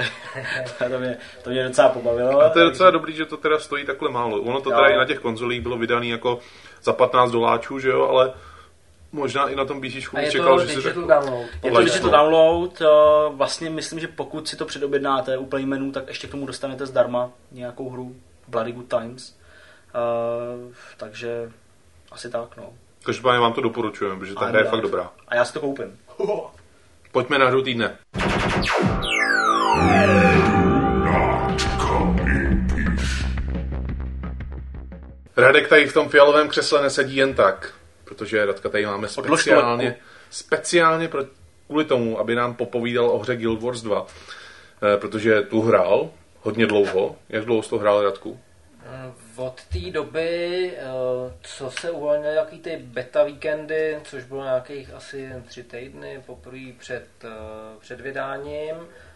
to mě docela pobavilo.
A to je docela dobrý, že to teda stojí takhle málo. Ono to teda i na těch konzolích bylo vydané jako za $15, že jo, ale možná i na tom PCčku bych čekal, že si tak...
Je to digital download, vlastně myslím, že pokud si to předobjednáte u Playmanu, tak ještě k tomu dostanete zdarma nějakou hru Bloody Good Times. Takže asi tak, no.
Každopádně vám to doporučujeme, protože ta hra je fakt dobrá.
A já si to koupím.
Pojďme na hru týdne. Radek tady v tom fialovém křesle nesedí jen tak, protože Radka tady máme speciálně kvůli tomu, aby nám popovídal o hře Guild Wars 2, protože tu hrál hodně dlouho. Jak dlouho jsi to hrál, Radku?
Od té doby, co se uvolnily nějaký ty beta víkendy, což bylo nějakých asi 3 týdny poprvé před vydáním,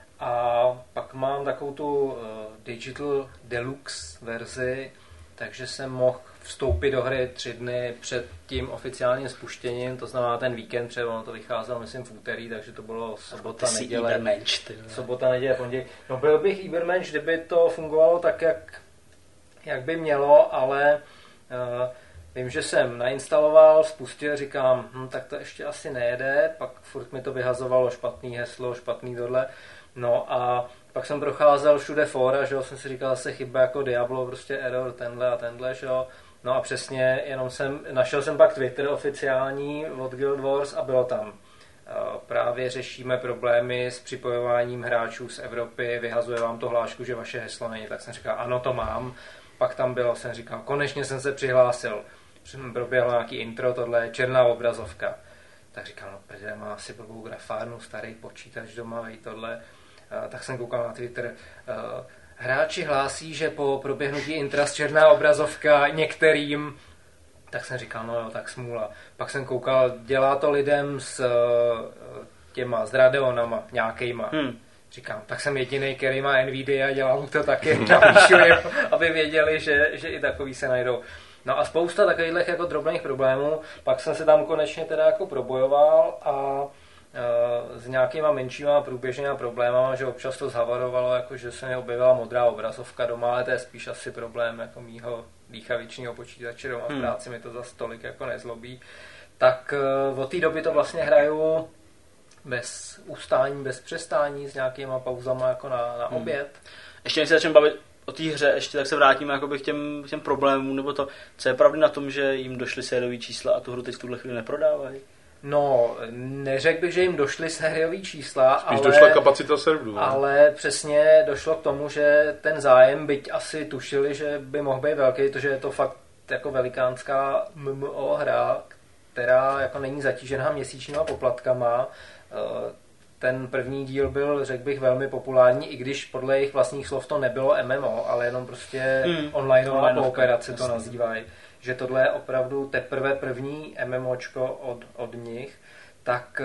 a pak mám takovou tu Digital Deluxe verzi, takže jsem mohl vstoupit do hry 3 dny před tím oficiálním spuštěním, to znamená ten víkend, protože ono to vycházelo, myslím, v úterý, takže to bylo sobota, neděle. Sobota, neděle, pondělí. No byl bych Ibermensch, kdyby to fungovalo tak, jak by mělo, ale vím, že jsem nainstaloval, spustil, říkám, tak to ještě asi nejede, pak furt mi to vyhazovalo špatný heslo, špatný tohle. No a pak jsem procházel všude fora, že jo, jsem si říkal, zase chyba jako Diablo, prostě error, tenhle a tenhle, že jo. No a přesně, našel jsem pak Twitter oficiální od Guild Wars a bylo tam. Právě řešíme problémy s připojováním hráčů z Evropy, vyhazuje vám to hlášku, že vaše heslo není, tak jsem říkal, ano, to mám. Pak tam bylo, jsem říkal, konečně jsem se přihlásil. Proběhlo nějaký intro, tohle je černá obrazovka. Tak říkal, no protože má asi blbou grafárnu, starý počítač doma, i tohle. Tak jsem koukal na Twitter. Hráči hlásí, že po proběhnutí intra černá obrazovka některým. Tak jsem říkal, no jo, tak smůla. Pak jsem koukal, dělá to lidem s těma, s Radeonama nějakýma. Říkám, tak jsem jedinej, který má Nvidia a dělám to taky, napíšu jim, aby věděli, že i takový se najdou. No a spousta takových jako drobných problémů, pak jsem se tam konečně teda jako probojoval a s nějakýma menšíma průběžnýma problémama, že občas to zhavarovalo, jako že se mi objevila modrá obrazovka doma, ale to je spíš asi problém jako mýho dýchavičního počítače doma, v práci mi to zas tolik jako nezlobí. Tak od té doby to vlastně hraju bez ustání, bez přestání, s nějakýma pauzama jako na oběd.
Ještě než se začneme bavit o té hře, ještě tak se vrátíme jakoby k těm problémům, nebo to, co je pravda na tom, že jim došly sériový čísla a tu hru teď v tuhle chvíli neprodávají?
No, neřekl bych, že jim došly sériový čísla,
spíš došla kapacita serverů.
Ale přesně došlo k tomu, že ten zájem, byť asi tušili, že by mohl být velký, protože je to fakt jako velikánská MMO hra, která jako není zatížená měsíčníma poplatkama. Ten první díl byl, řekl bych, velmi populární, i když podle jejich vlastních slov to nebylo MMO, ale jenom prostě onlineová kooperace to nazývají. Že tohle je opravdu teprve první MMOčko od nich, tak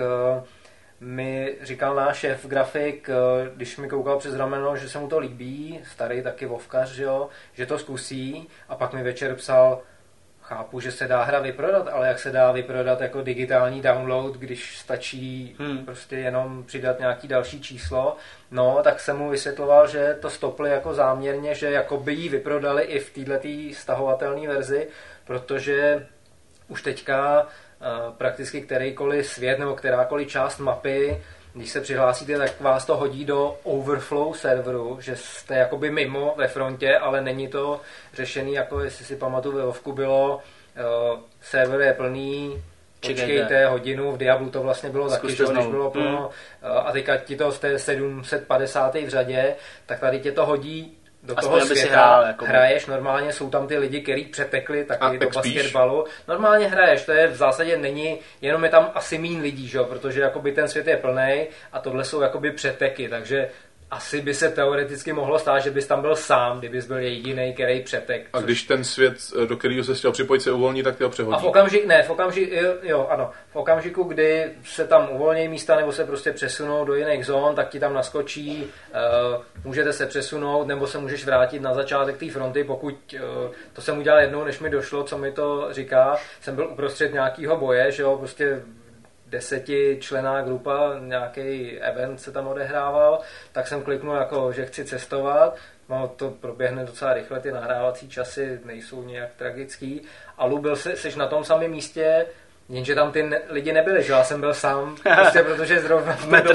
mi říkal náš šéf grafik, když mi koukal přes rameno, že se mu to líbí, starý taky vovkař, že to zkusí, a pak mi večer psal, chápu, že se dá hra vyprodat, ale jak se dá vyprodat jako digitální download, když stačí prostě jenom přidat nějaký další číslo. No, tak jsem mu vysvětloval, že to stopli jako záměrně, že jako by ji vyprodali i v této stahovatelné verzi, protože už teďka prakticky kterýkoliv svět nebo kterákoliv část mapy, když se přihlásíte, tak vás to hodí do overflow serveru, že jste jakoby mimo ve frontě, ale není to řešený, jako jestli si pamatuju, ve Vovku bylo, server je plný, počkejte hodinu, v Diablu to vlastně bylo taky, že když bylo plno, a teďka ti to jste 750. v řadě, tak tady tě to hodí do toho světa, hraješ, normálně jsou tam ty lidi, kteří přetekli taky do basketbalu. Normálně hraješ, to je v zásadě není, jenom je tam asi míň lidí, že? Protože jakoby ten svět je plnej a tohle jsou jakoby přeteky, takže asi by se teoreticky mohlo stát, že bys tam byl sám, kdybys byl jediný, který přetek.
A když ten svět, do kterého se chtěl připojit, se uvolní, tak ty ho přehodí.
A v okamžiku, kdy se tam uvolní místa nebo se prostě přesunou do jiných zón, tak ti tam naskočí, můžete se přesunout nebo se můžeš vrátit na začátek té fronty, pokud to jsem udělal jednou, než mi došlo, co mi to říká. Jsem byl uprostřed nějakého boje, že jo, prostě 10členná grupa, nějaký event se tam odehrával, tak jsem kliknul jako, že chci cestovat. No, to proběhne docela rychle, ty nahrávací časy nejsou nějak tragický. A byl seš na tom samém místě, jenže tam ty lidi nebyli, že já jsem byl sám, prostě protože zrovna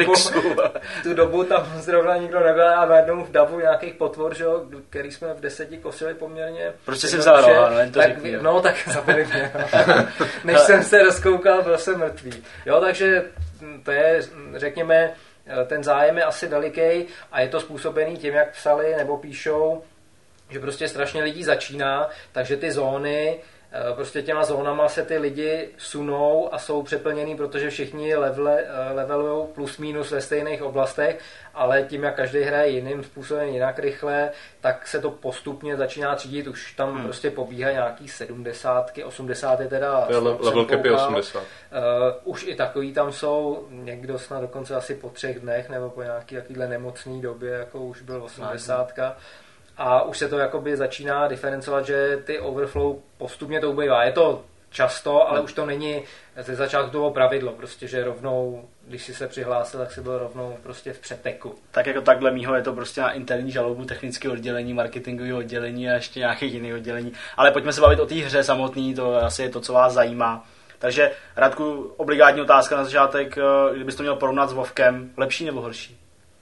v tu dobu tam zrovna nikdo nebyl a najednou v davu nějakých potvor, že jo, který jsme v 10 kosili poměrně.
Prostě si vzal roha, no, jen to
tak,
řekni.
no, tak zabili mě. Než jsem se rozkoukal, byl jsem mrtvý. Jo, takže to je, řekněme, ten zájem je asi veliký a je to způsobený tím, jak psali nebo píšou, že prostě strašně lidí začíná, takže ty zóny, prostě těma zónama se ty lidi sunou a jsou přeplněný, protože všichni levelujou plus minus ve stejných oblastech, ale tím, jak každý hraje jiným způsobem, jinak rychle, tak se to postupně začíná třídit, už tam prostě pobíhají nějaký 70, 80 je teda...
To je level cap 80.
Už i takový tam jsou, někdo snad dokonce asi po 3 dnech, nebo po nějaký takovýhle nemocný době, jako už byl 80. A už se to jakoby začíná diferencovat, že ty overflow postupně to ubývá. Je to často, ale už to není ze začátku toho pravidlo, prostě, že rovnou, když si se přihlásil, tak si byl rovnou prostě v přeteku.
Tak jako takhle mýho je to prostě na interní žalobu technického oddělení, marketingového oddělení a ještě nějakých jiných oddělení. Ale pojďme se bavit o té hře samotný, to asi je to, co vás zajímá. Takže Radku, obligátní otázka na začátek, kdybys to měl porovnat s WoWkem, lepší nebo horší?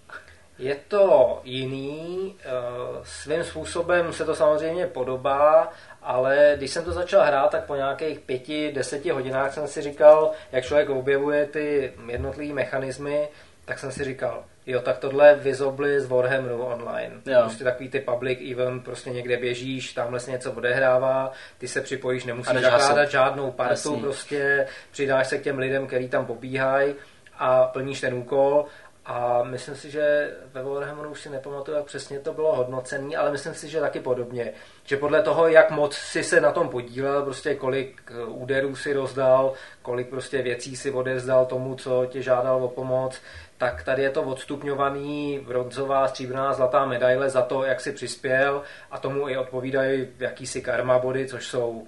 Je to jiný, svým způsobem se to samozřejmě podobá, ale když jsem to začal hrát, tak po nějakých 5-10 hodinách jsem si říkal, jak člověk objevuje ty jednotlivé mechanismy, tak jsem si říkal, jo, tak tohle vyzobli z Warhammeru online. Jo. Prostě takový ty public event, prostě někde běžíš, tamhle se něco odehrává, ty se připojíš, nemusíš zakládat žádnou partu, prostě přidáš se k těm lidem, který tam pobíhají a plníš ten úkol. A myslím si, že ve Warhammeru už si nepamatuju, jak přesně to bylo hodnocený, ale myslím si, že taky podobně. Že podle toho, jak moc si se na tom podílel, prostě kolik úderů si rozdal, kolik prostě věcí si odevzdal tomu, co tě žádal o pomoc, tak tady je to odstupňovaný bronzová, stříbrná, zlatá medaile za to, jak si přispěl a tomu i odpovídají jakýsi karma body, což jsou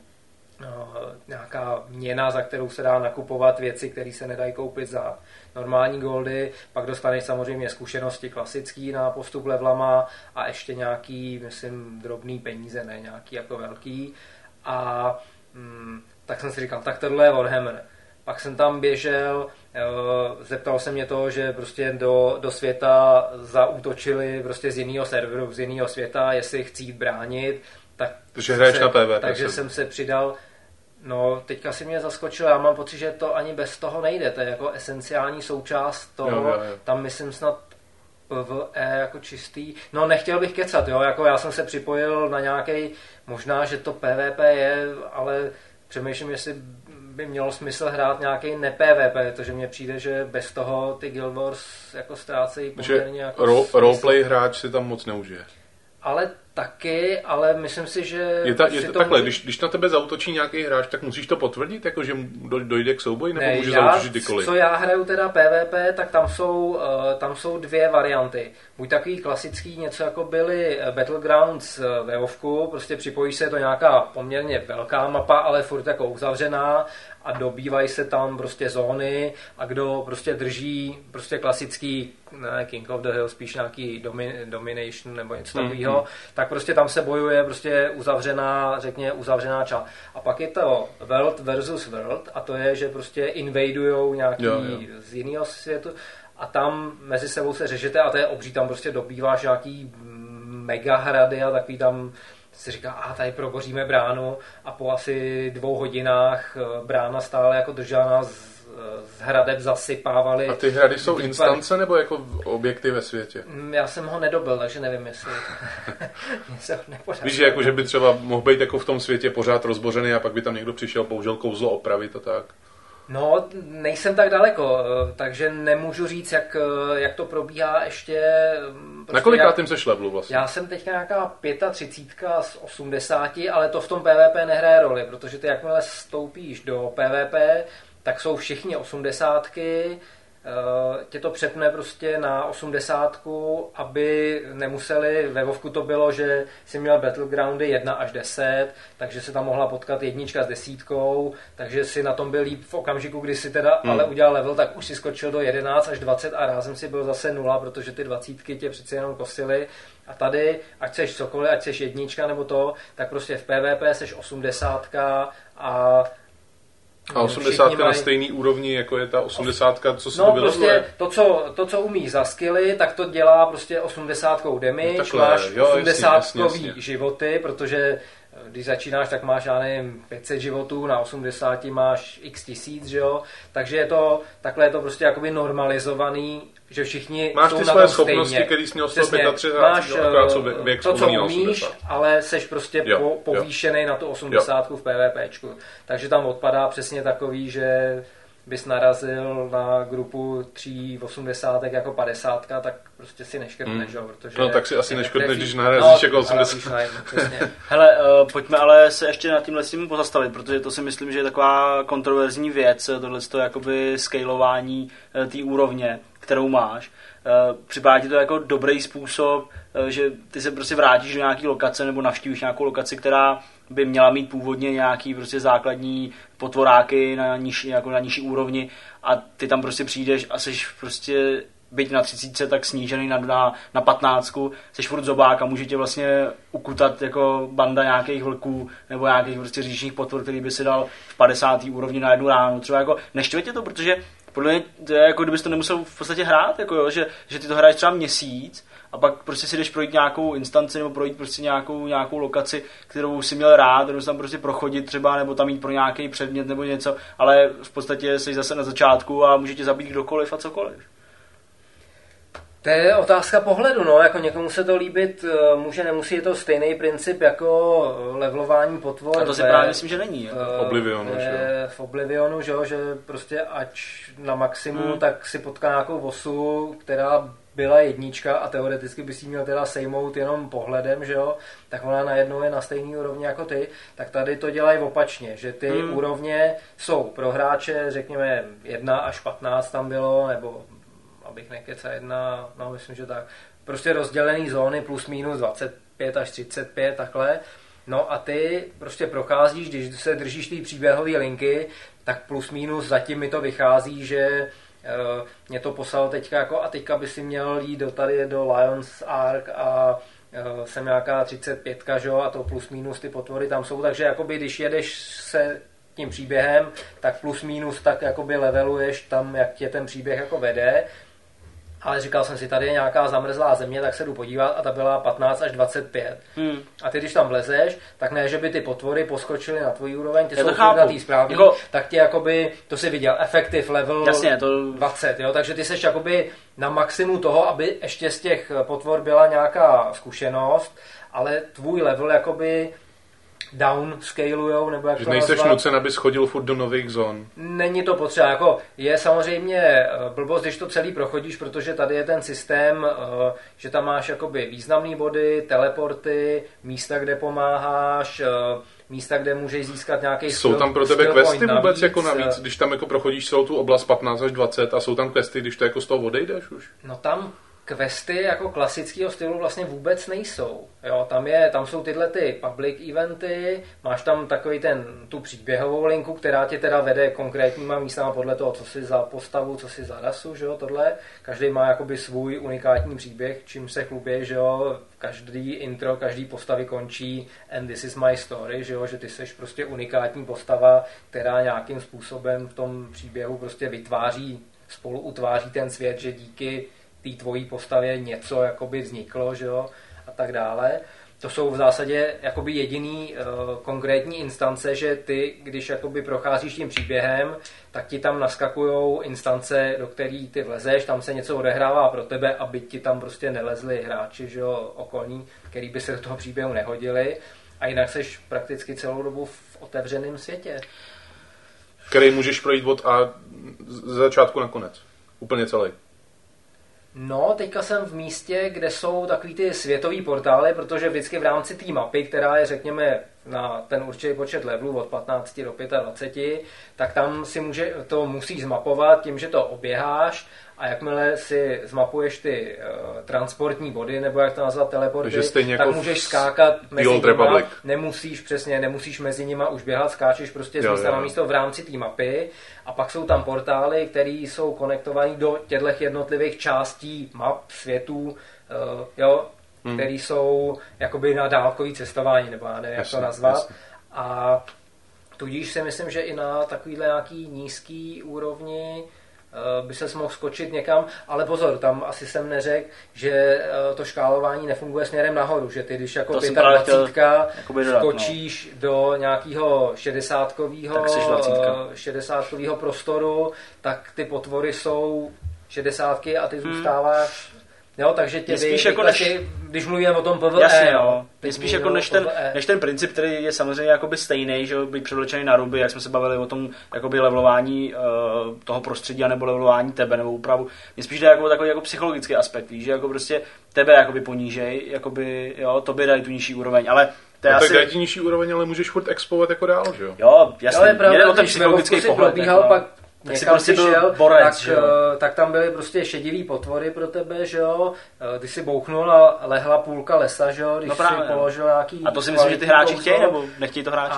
nějaká měna, za kterou se dá nakupovat věci, které se nedají koupit za normální goldy, pak dostaneš samozřejmě zkušenosti klasický na postup levelama a ještě nějaký, myslím, drobný peníze, ne nějaký jako velký. A tak jsem si říkal, tak tohle je Warhammer. Pak jsem tam běžel, zeptal se mě to, že prostě do světa zaútočili prostě z jiného serveru, z jiného světa, jestli chci jít bránit.
Takže hraješ na PvP.
Takže jsem se přidal. No, teďka si mě zaskočil, já mám pocit, že to ani bez toho nejde, to je jako esenciální součást toho, jo. Tam myslím snad PvE jako čistý, no nechtěl bych kecat, jo, jako já jsem se připojil na nějaký, možná, že to PvP je, ale přemýšlím, jestli by mělo smysl hrát nějaký ne-PvP, protože mně přijde, že bez toho ty Guild Wars jako ztrácejí poměrně jako
roleplay hráč si tam moc neužije.
Ale taky, ale myslím si, že...
Je to takhle, když na tebe zaútočí nějaký hráč, tak musíš to potvrdit, jako že dojde k souboji, nebo může zaútočit kdykoliv?
Co já hraju teda PvP, tak tam jsou 2 varianty. Buď takový klasický, něco jako byly Battlegrounds ve WoWku, prostě připojí se to nějaká poměrně velká mapa, ale furt jako uzavřená a dobývají se tam prostě zóny a kdo prostě drží prostě klasický, ne King of the Hill, spíš nějaký Domination nebo něco takového, tak prostě tam se bojuje prostě uzavřená část. A pak je to World versus World a to je, že prostě invadujou nějaký z jiného světu a tam mezi sebou se řešíte a to je obří, tam prostě dobýváš nějaký mega hrady a takový tam si říká, tady proboříme bránu a po asi 2 hodinách brána stále jako držela z hradeb zasypávali.
A ty hrady jsou instance nebo jako objekty ve světě?
Já jsem ho nedobil, takže nevím, jestli se ho nepořádá.
Víš, jako, že by třeba mohl být jako v tom světě pořád rozbořený a pak by tam někdo přišel, použil kouzlo opravit a tak?
No, nejsem tak daleko, takže nemůžu říct, jak to probíhá ještě.
Prostě na kolikátým seš levelu vlastně?
Já jsem teďka nějaká 35 z 80, ale to v tom PvP nehraje roli, protože ty jakmile stoupíš do PvP, tak jsou všichni 80, tě to přepne prostě na 80, aby nemuseli, ve Vovku to bylo, že si měl battlegroundy 1 až 10, takže se tam mohla potkat 1 s 10, takže si na tom byl líp v okamžiku, kdy si teda ale udělal level, tak už si skočil do 11 až 20 a rázem si byl zase 0, protože ty 20 tě přeci jenom kosily. A tady, ať seš cokoliv, ať seš 1 nebo to, tak prostě v PvP seš 80 a
80 na stejný úrovni, jako je ta 80, co se to bylo?
Prostě to, co umí za skilly, tak to dělá prostě 80 damage, no máš 80 životy, protože když začínáš, tak máš, já nevím, 500 životů, na 80 máš x tisíc, že jo? Takže takhle je to prostě jakoby normalizovaný, že všichni
máš
jsou
ty
na
svoje
tom
schopnosti,
stejně.
který jsi měl 135,
máš to, co umíš,
80.
ale seš prostě povýšený na tu 80 v PvPčku. Takže tam odpadá přesně takový, že bys narazil na grupu 3 80 jako 50, tak prostě si neškrtneš, protože...
No tak si asi neškrtneš, když narazíš jako 80.
Hele, pojďme ale se ještě nad tímhle s tím pozastavit, protože to si myslím, že je taková kontroverzní věc, tohleto jakoby scalování té úrovně, kterou máš. Připadá ti to jako dobrý způsob, že ty se prostě vrátíš do nějaké lokace nebo navštívíš nějakou lokaci, která by měla mít původně nějaký prostě základní potvoráky na nižší úrovni a ty tam prostě přijdeš a seš prostě byť na 30, tak snížený na 15, seš furt zobák a může tě vlastně ukutat jako banda nějakých vlků nebo nějakých prostě říčních potvor, který by si dal v 50. úrovni na jednu ránu. Třeba jako neštve tě to, protože podle mě to je jako kdybys to nemusel v podstatě hrát, jako jo, že ty to hraješ třeba měsíc a pak prostě si jdeš projít nějakou instanci nebo projít prostě nějakou lokaci, kterou si měl rád, nebo si tam prostě prochodit třeba, nebo tam jít pro nějaký předmět nebo něco, ale v podstatě jsi zase na začátku a může tě zabít kdokoliv a cokoliv.
To je otázka pohledu, no, jako někomu se to líbit může, nemusí, je to stejný princip jako levelování potvor.
A to si právě myslím, že není.
V Oblivionu,
v Oblivionu, že prostě ač na maximum, tak si potká nějakou bosu, která byla 1 a teoreticky by si měl teda sejmout jenom pohledem, že jo, tak ona najednou je na stejný úrovni jako ty, tak tady to dělají opačně, že ty úrovně jsou pro hráče, řekněme 1 až 15 tam bylo, nebo abych nekecal 1, no myslím, že tak, prostě rozdělený zóny plus minus 25 až 35, takhle. No a ty prostě procházíš, když se držíš ty příběhové linky, tak plus minus zatím mi to vychází, že mě to poslal teďka jako a teďka by si měl jít do Lion's Ark a jsem nějaká 35, že jo, a to plus minus ty potvory tam jsou, takže jakoby když jedeš se tím příběhem, tak plus minus tak jakoby leveluješ tam, jak tě ten příběh jako vede. Ale říkal jsem si, tady je nějaká zamrzlá země, tak se jdu podívat a ta byla 15 až 25. A ty, když tam vlezeš, tak ne, že by ty potvory poskočily na tvůj úroveň, ty jsou na tý správný, tak ti jakoby, to si viděl, effective level 20, jo? Takže ty seš jakoby na maximum toho, aby ještě z těch potvor byla nějaká zkušenost, ale tvůj level jakoby downscalujou, nebo jak
že
to
nejseš
nazvat.
nucen, abys chodil furt do nových zón.
Není to potřeba, jako je samozřejmě blbost, když to celý prochodíš, protože tady je ten systém, že tam máš jakoby významné body, teleporty, místa, kde pomáháš, místa, kde můžeš získat nějaký
Jsou tam pro tebe questy vůbec jako navíc, když tam jako prochodíš celou tu oblast 15 až 20 a jsou tam questy, když to jako z toho odejdeš už?
No tam questy jako klasického stylu vlastně vůbec nejsou. Jo, tam jsou tyhle ty public eventy, máš tam takový tu příběhovou linku, která tě teda vede konkrétníma místama podle toho, co si za postavu, co si za rasu, že jo, tohle. Každý má jakoby svůj unikátní příběh, čím se chlubě, že jo, každý intro, každý postavy končí and this is my story, že jo, že ty seš prostě unikátní postava, která nějakým způsobem v tom příběhu prostě spolu utváří ten svět, že díky té tvojí postavě něco jakoby vzniklo, že jo, a tak dále. To jsou v zásadě jakoby jediný konkrétní instance, že ty, když jakoby procházíš tím příběhem, tak ti tam naskakujou instance, do který ty vlezeš, tam se něco odehrává pro tebe, aby ti tam prostě nelezli hráči, že jo, okolní, který by se do toho příběhu nehodili, a jinak seš prakticky celou dobu v otevřeném světě.
který můžeš projít od A z začátku na konec. Úplně celý.
No, teďka jsem v místě, kde jsou takový ty světový portály, protože vždycky v rámci té mapy, která je, řekněme, na ten určitý počet levelů od 15 do 25, tak tam si musíš zmapovat tím, že to oběháš a jakmile si zmapuješ ty transportní body, nebo jak to nazvat, teleporty, tak jako můžeš skákat mezi nima, nemusíš mezi nima už běhat, skáčeš prostě z místa na místo v rámci té mapy a pak jsou tam portály, které jsou konektované do těchto jednotlivých částí map, světů, který jsou jakoby na dálkový cestování, nebo já nevím, jak to nazvat. Jasně. A tudíž si myslím, že i na takovýhle nějaký nízký úrovni by se mohl skočit někam, ale pozor, tam asi jsem neřekl, že to škálování nefunguje směrem nahoru, že ty když jako 25 skočíš do nějakého 60kového prostoru, tak ty potvory jsou 60 a ty zůstáváš. Jo, takže tě když mluvíme o tom PvE,
jasně, jo. Spíš jako než ten princip, který je samozřejmě jakoby stejný, že být převlečený na ruby, jak jsme se bavili o tom jakoby levelování toho prostředí nebo levelování tebe nebo úpravu. Mně spíš jde jako takový jako psychologický aspekt, víš, že jako prostě tebe jakoby ponížej, jakoby jo, tobě dají tu nižší úroveň, ale to je
no,
asi...
tak dají ti nižší úroveň, ale můžeš furt expovat jako dál, že jo?
Jo, jasně. Jde o ten psychologický pohled.
Tak někam si šel, borec, tak tam byly prostě šedivý potvory pro tebe, že jo, ty si bouchnul a lehla půlka lesa, že jo, když si položil nějaký...
A to si myslím, že ty hráči chtějí, nebo nechtějí to hráči?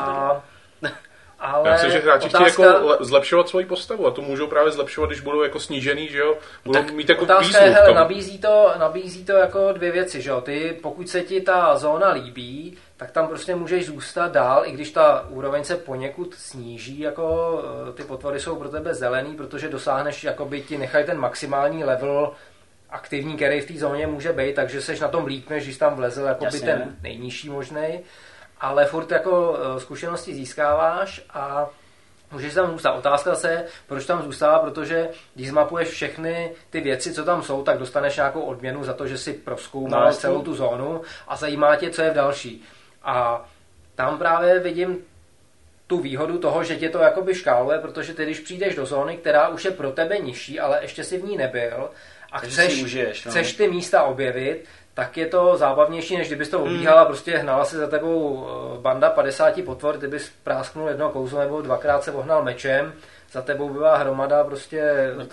Ale
já myslím, že hráči chtějí jako zlepšovat svoji postavu a to můžou právě zlepšovat, když budou jako snížený, že jo, budou mít jako výzvu.
Nabízí to jako dvě věci, že jo, ty pokud se ti ta zóna líbí, tak tam prostě můžeš zůstat dál, i když ta úroveň se poněkud sníží, jako ty potvory jsou pro tebe zelený, protože dosáhneš, jakoby ti nechají ten maximální level aktivní, který v té zóně může být, takže seš na tom líp, než když tam vlezl jakoby ten nejnižší možnej, ale furt jako zkušenosti získáváš a můžeš tam zůstat. Otázka se, proč tam zůstává, protože když zmapuješ všechny ty věci, co tam jsou, tak dostaneš nějakou odměnu za to, že si prozkoumal celou tu zónu a zajímá tě, co je v další. A tam právě vidím tu výhodu toho, že tě to jakoby škáluje, protože ty, když přijdeš do zóny, která už je pro tebe nižší, ale ještě si v ní nebyl a chceš ty místa objevit, tak je to zábavnější, než kdybys to obíhala, prostě hnala se za tebou banda 50 potvor, ty bys prásknul jedno kouzlo nebo dvakrát se vohnal mečem, za tebou byla hromada prostě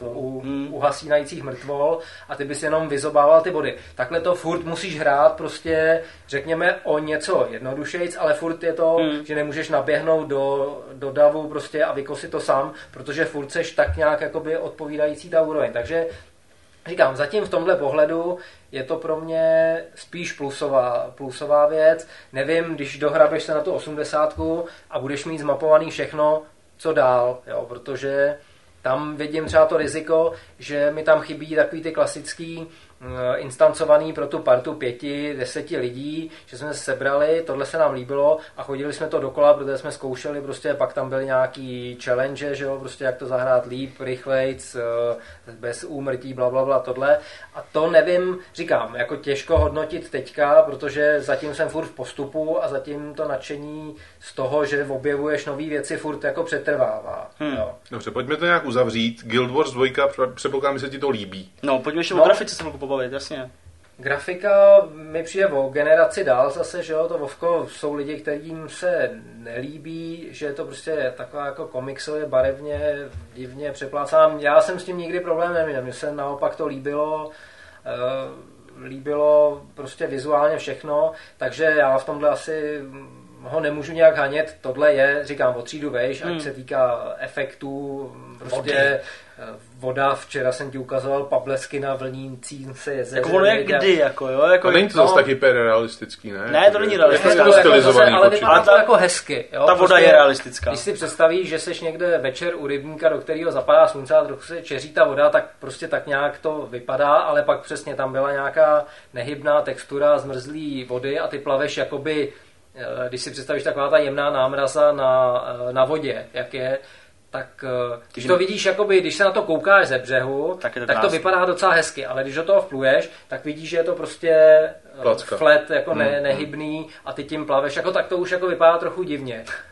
uhasínajících mrtvol a ty bys jenom vyzobával ty body. Takhle to furt musíš hrát prostě, řekněme, o něco jednodušejc, ale furt je to, že nemůžeš naběhnout do davu prostě a vykosit to sám, protože furt seš tak nějak jakoby odpovídající ta úroveň. Takže říkám, zatím v tomhle pohledu je to pro mě spíš plusová věc. Nevím, když dohrabeš se na tu 80 a budeš mít zmapovaný všechno, co dál, jo, protože tam vidím třeba to riziko, že mi tam chybí takový ty klasický instancovaný pro tu partu 5-10 lidí, že jsme se sebrali, tohle se nám líbilo a chodili jsme to dokola, protože jsme zkoušeli, prostě pak tam byly nějaký challenge, že jo, prostě jak to zahrát líp, rychlejc, bez úmrtí, blablabla, tohle. A to nevím, říkám, jako těžko hodnotit teďka, protože zatím jsem furt v postupu a zatím to nadšení z toho, že objevuješ nové věci, furt jako přetrvává. Jo.
Dobře, pojďme to nějak uzavřít. Guild Wars 2, předpokládám, že se ti to líbí.
No, pojďme ještě o grafice se mohu pobavit, jasně.
Grafika mi přijde o generaci dál zase, že jo, to Vovko jsou lidi, kterým se nelíbí, že je to prostě taková jako komiksově barevně, divně přeplácám. Já jsem s tím nikdy problém neměl, mně se naopak to líbilo prostě vizuálně všechno, takže já v tomhle asi ho nemůžu nějak hanět, tohle je, říkám, o třídu vejš, ať se týká efektů, prostě voda, včera jsem ti ukazoval pablesky na vlnícím se jezeře.
Jako ono je kdy, jako jo. Jako,
a není to zase tak hyperrealistický, ne?
Ne, to není realistické.
Ale vypadá to jako hezky. Jo?
Ta voda je realistická.
Když si představíš, že seš někde večer u rybníka, do kterého zapadá slunce a trochu se čeří ta voda, tak prostě tak nějak to vypadá, ale pak přesně tam byla nějaká nehybná textura zmrzlý vody a ty plaveš jakoby, když si představíš taková ta jemná námraza na vodě, jak je, tak když to vidíš, jakoby, když se na to koukáš ze břehu, tak to vypadá docela hezky, ale když do toho vpluješ, tak vidíš, že je to prostě flat, jako nehybný a ty tím plaveš, jako, tak to už jako vypadá trochu divně.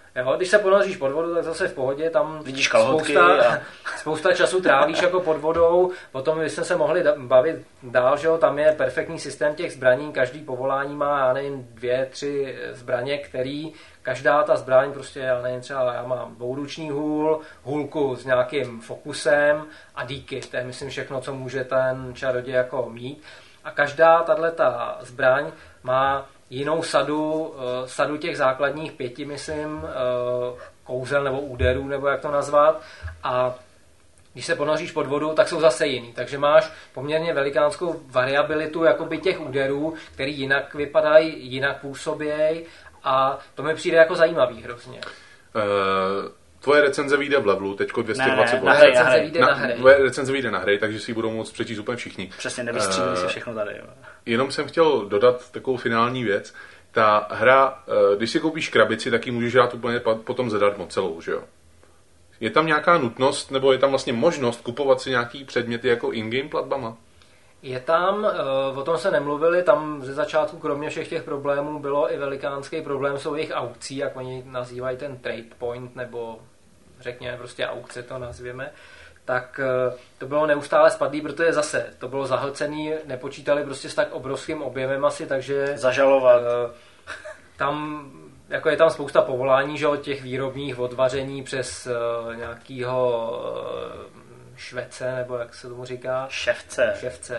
Jo, když se ponoříš pod vodu, tak zase v pohodě, tam
vidíš kalhotky
spousta času trávíš jako pod vodou, potom bychom se mohli bavit dál, že jo, tam je perfektní systém těch zbraní, každý povolání má, já nevím, 2, 3 zbraně, který každá ta zbraň prostě, já nevím, třeba já mám dvouruční hůl, hůlku s nějakým fokusem a díky, to je myslím všechno, co může ten čaroděj jako mít. A každá tato zbraň má jinou sadu těch základních 5, myslím, kouzel nebo úderů, nebo jak to nazvat. A když se ponoříš pod vodu, tak jsou zase jiný. Takže máš poměrně velikánskou variabilitu jakoby těch úderů, který jinak vypadají, jinak působějí. A to mi přijde jako zajímavý hrozně.
Tvoje recenze vyjde v levelu, teďko 220
na hry.
Tvoje recenze vyjde na hry, takže si ji budou moct přečíst úplně všichni.
Přesně, nevystřílí si všechno tady. Jo.
Jenom jsem chtěl dodat takovou finální věc. Ta hra, když si koupíš krabici, tak ji můžeš hrát úplně potom zadarmo celou, že jo? Je tam nějaká nutnost, nebo je tam vlastně možnost kupovat si nějaký předměty jako in-game platbama?
Je tam, o tom se nemluvili, tam ze začátku kromě všech těch problémů bylo i velikánský problém s jejich aukcí, jak oni nazývají ten trade point, nebo řekněme prostě aukce to nazvěme, tak to bylo neustále spadlý, protože zase to bylo zahlcený, nepočítali prostě s tak obrovským objemem asi, takže
zažalovat.
Tam jako je tam spousta povolání, že od těch výrobních od vaření přes nějakýho švece, nebo jak se tomu říká?
Ševce.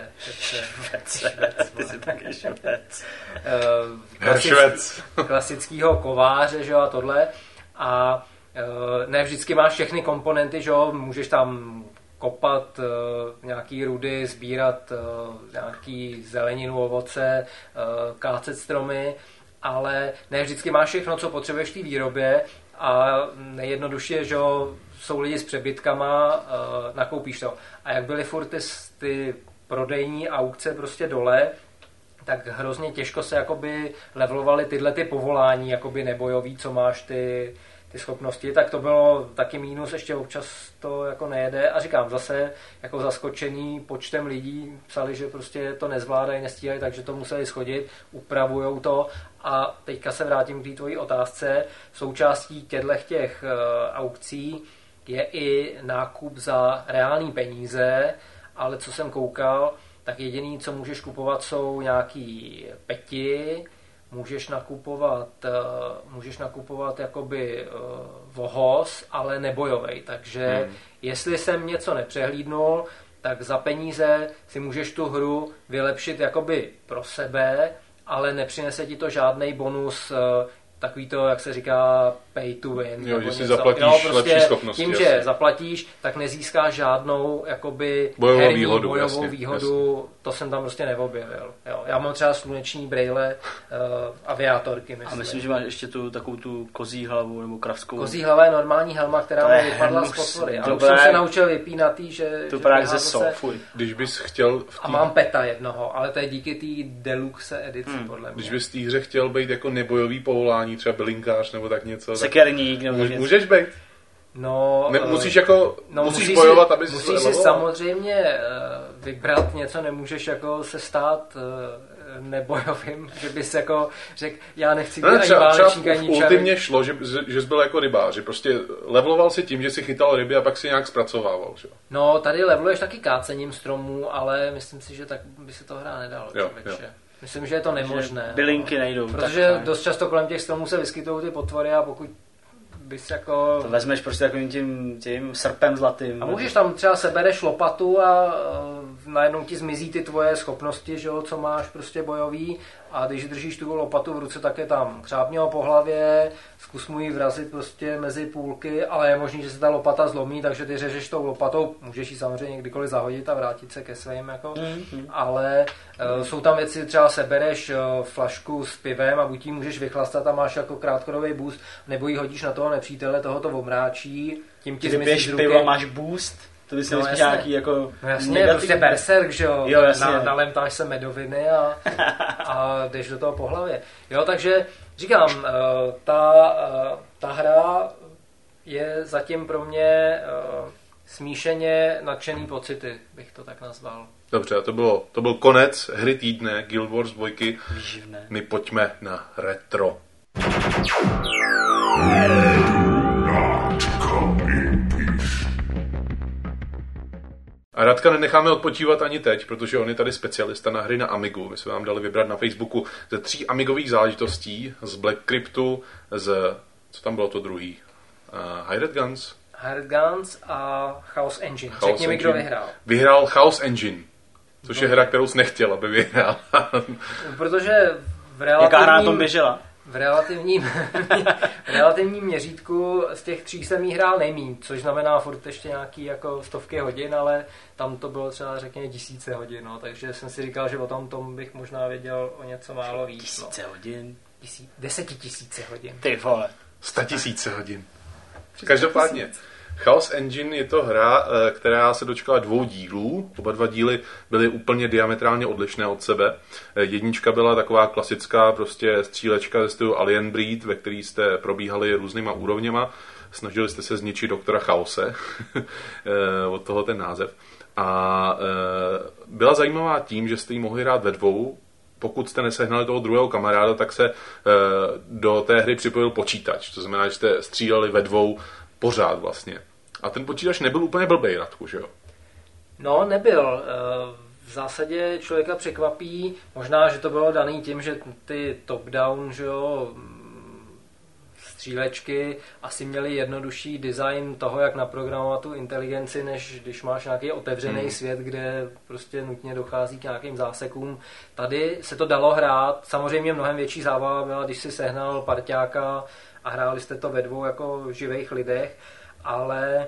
Ty jsi taky švec.
Klasickýho kováře, že jo, a tohle. A ne vždycky máš všechny komponenty, že jo, můžeš tam kopat nějaký rudy, sbírat nějaký zeleninu, ovoce, kácet stromy, ale ne vždycky máš všechno, co potřebuješ v té výrobě a nejjednodušší, že jo, jsou lidi s přebytkama, nakoupíš to. A jak byly furt ty prodejní aukce prostě dole, tak hrozně těžko se jakoby levelovaly tyhle ty povolání, jakoby nebojový, co máš ty schopnosti, tak to bylo taky mínus, ještě občas to jako nejede a říkám zase jako zaskočení počtem lidí psali, že prostě to nezvládají, nestíhají, takže to museli schodit, upravujou to a teďka se vrátím k té tvojí otázce. Součástí těch aukcí je i nákup za reální peníze, ale co jsem koukal, tak jediný, co můžeš kupovat, jsou nějaký peti, můžeš nakupovat jakoby vohoz, ale nebojovej. Takže jestli jsem něco nepřehlídnul, tak za peníze si můžeš tu hru vylepšit jakoby pro sebe, ale nepřinese ti to žádnej bonus, takový to, jak se říká, pay to win.
Jo, že si zaplatíš prostě lepší schopnosti.
Tím, že zaplatíš, tak nezískáš žádnou jakoby bojovou výhodu. To jsem tam prostě neobjevil. Jo, já mám třeba sluneční brejle, aviátorky, myslím.
A myslím, že máš ještě takovou tu kozí hlavu nebo kravskou.
Kozí hlava je normální helma, která mi vypadla z potvory. Ale už jsem se naučil vypínatý, že
to právě ze fuj.
Když bys chtěl
a mám peta jednoho, ale to je díky té deluxe edici, podle mě.
Když bys v té hře chtěl být jako nebojový povolání, třeba bylinkář nebo tak něco.
Sekerník nebo něco.
Můžeš být?
No,
musíš bojovat, aby
musíš si samozřejmě vybrat něco, nemůžeš jako se stát nebojovým, že bys jako řekl, já nechci být ani válečník, ani čar.
Ultimně šlo, že jsi byl jako rybář, že prostě leveloval si tím, že si chytal ryby a pak si nějak zpracovával. Že?
No, tady leveluješ taky kácením stromů, ale myslím si, že tak by se to hra nedalo. Jo. Myslím, že je to nemožné.
Bylinky nejdou.
Protože dost často kolem těch stromů se vyskytují ty potvory a pokud bys jako...
To vezmeš prostě takovým tím srpem zlatým.
A můžeš tam třeba sebereš lopatu a najednou ti zmizí ty tvoje schopnosti, že jo, co máš prostě bojový a když držíš tu lopatu v ruce, tak je tam křápni ho po hlavě, zkus mu ji vrazit prostě mezi půlky, ale je možný, že se ta lopata zlomí, takže ty řežeš tou lopatou, můžeš ji samozřejmě kdykoliv zahodit a vrátit se ke svým, jako, ale jsou tam věci, třeba sebereš flašku s pivem a buď ji můžeš vychlastat a máš jako krátkodobý boost, nebo ji hodíš na toho nepřítele, toho to omráčí, tím ti zmizí z ruky.
Pivo, máš boost? To bys měl nějaký jako...
No jasně, prostě berserk, že jo, nalemtáš se medoviny a jdeš do toho po hlavě. Jo, takže říkám, ta hra je zatím pro mě smíšeně nadšený pocity, bych to tak nazval.
Dobře, to byl konec hry týdne Guild Wars 2.
Výživné.
My pojďme na retro. A Radka nenecháme odpočívat ani teď, protože on je tady specialista na hry na Amigu. My jsme vám dali vybrat na Facebooku ze 3 amigových záležitostí, z Black Cryptu, co tam bylo to druhý? Hired Guns?
Hired Guns a Chaos Engine. Řekni mi, kdo vyhrál.
Vyhrál Chaos Engine, což je hra, kterou jsi nechtěl, aby vyhrál.
Protože
jaká hra na tom běžela?
V relativním měřítku z těch 3 jsem jí hrál nejmíň, což znamená furt ještě nějaký jako stovky hodin, ale tam to bylo třeba řekněme 1000 hodin, no, takže jsem si říkal, že o tom bych možná věděl o něco málo víc.
1000 hodin?
10 000 hodin.
Ty vole.
100 000 hodin. Každopádně, Chaos Engine je to hra, která se dočkala 2 dílů. Oba 2 díly byly úplně diametrálně odlišné od sebe. Jednička byla taková klasická prostě střílečka ze stylu Alien Breed, ve který jste probíhali různýma úrovněma. Snažili jste se zničit doktora Chaose. Od toho ten název. A byla zajímavá tím, že jste ji mohli hrát ve 2. Pokud jste nesehnali toho druhého kamaráda, tak se do té hry připojil počítač. To znamená, že jste stříleli ve 2 pořád vlastně. A ten počítač nebyl úplně blbej, Radku, že jo?
No, nebyl. V zásadě člověka překvapí, možná, že to bylo daný tím, že ty top-down, že jo, střílečky asi měly jednodušší design toho, jak naprogramovat tu inteligenci, než když máš nějaký otevřený svět, kde prostě nutně dochází k nějakým zásekům. Tady se to dalo hrát. Samozřejmě mnohem větší zábava byla, když si sehnal parťáka a hráli jste to ve 2 jako živých lidech, ale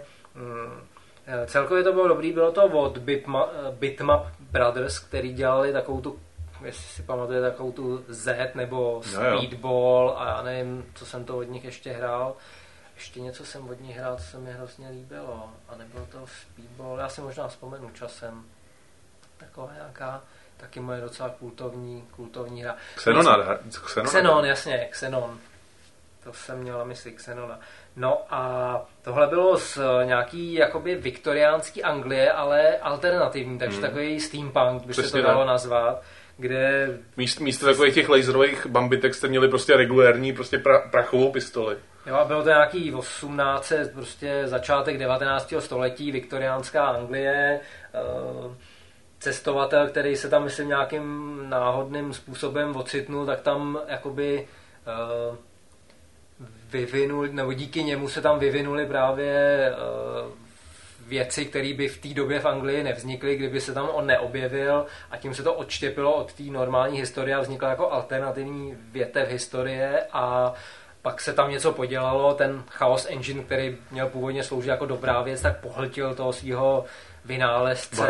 celkově to bylo dobrý, bylo to od Bitmap Brothers, který dělali takovou tu, jestli si pamatujete, takovou tu Z nebo Speedball a já nevím, co jsem to od nich ještě hrál. Ještě něco jsem od nich hrál, co se mi hrozně líbilo a nebylo to Speedball, já si možná vzpomenu časem. Taková nějaká, taky moje docela kultovní hra. Xenon, jasně, Xenon. To jsem měl na mysli, Xenona. No a tohle bylo z nějaký jakoby viktoriánský Anglie, ale alternativní, takže takový steampunk by se to dalo nazvat, kde...
Místo takových těch laserových bambitek jste měli prostě regulérní, prostě prachovou pistoli.
Jo, a bylo to nějaký 1800, prostě začátek 19. století, viktoriánská Anglie, cestovatel, který se tam, myslím, nějakým náhodným způsobem ocitnul, tak tam jakoby... vyvinul, nebo díky němu se tam vyvinuly právě věci, které by v té době v Anglii nevznikly, kdyby se tam on neobjevil a tím se to odštěpilo od té normální historie a vznikla jako alternativní větev historie a pak se tam něco podělalo, ten Chaos Engine, který měl původně sloužit jako dobrá věc, tak pohltil toho svého vynálezce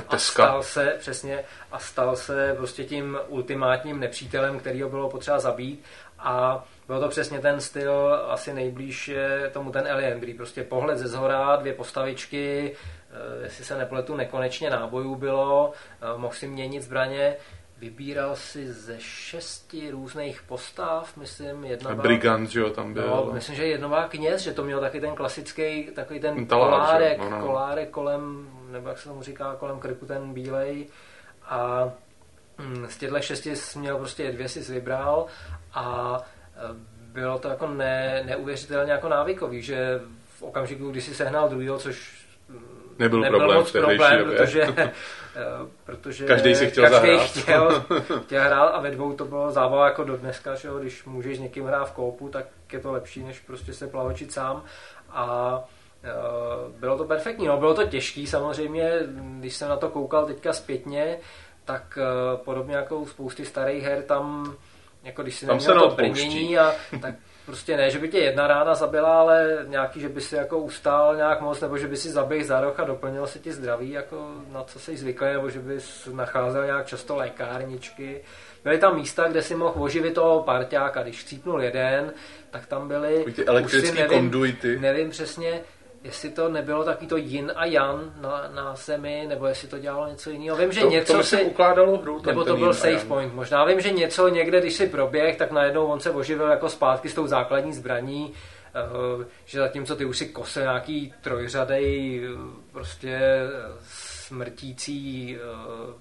a stal se prostě tím ultimátním nepřítelem, kterýho bylo potřeba zabít a byl to přesně ten styl, asi nejblíž je tomu ten Alien, kdy prostě pohled ze zhora, 2 postavičky, jestli se nepletu, nekonečně nábojů bylo, mohl si měnit zbraně, vybíral si ze 6 různých postav, myslím, jedna byla...
Brigand, že jo, tam byl.
No, myslím, že jedno byla kněz, že to měl taky ten klasický, takový ten kolárek kolem, nebo jak se tomu říká, kolem krku ten bílej a z těchto 6 měl prostě 2 si vybral a bylo to jako neuvěřitelně jako návykový, že v okamžiku, kdy si sehnal druhýho, což
nebyl
moc problém, protože
každý si chtěl zahrát.
chtěl hrát a ve 2 to bylo zábava jako do dneska, že jo? Když můžeš s někým hrát v koopu, tak je to lepší, než prostě se plavočit sám a bylo to perfektní, no bylo to těžký samozřejmě, když jsem na to koukal teďka zpětně, tak podobně jako u spousty starých her tam jako když si neměl to brnění a tak prostě ne, že by tě jedna rána zabila, ale nějaký, že by si jako ustál nějak moc, nebo že by si zaběhl za roh a doplnil se ti zdraví, jako na co jsi zvyklý, nebo že bys nacházel nějak často lékárničky. Byly tam místa, kde si mohl oživit toho parťáka, když chcípnul jeden, tak tam byly
ty elektrické konduity.
Nevím přesně, jestli to nebylo taky to yin a yang na zemi, nebo jestli to dělalo něco jiného. Vím, že něco
to si ukládalo hru.
Nebo to byl save point. Možná vím, že něco někde, když si proběh, tak najednou on se oživil jako zpátky s tou základní zbraní, že zatímco ty už si kose nějaký trojřadej prostě smrtící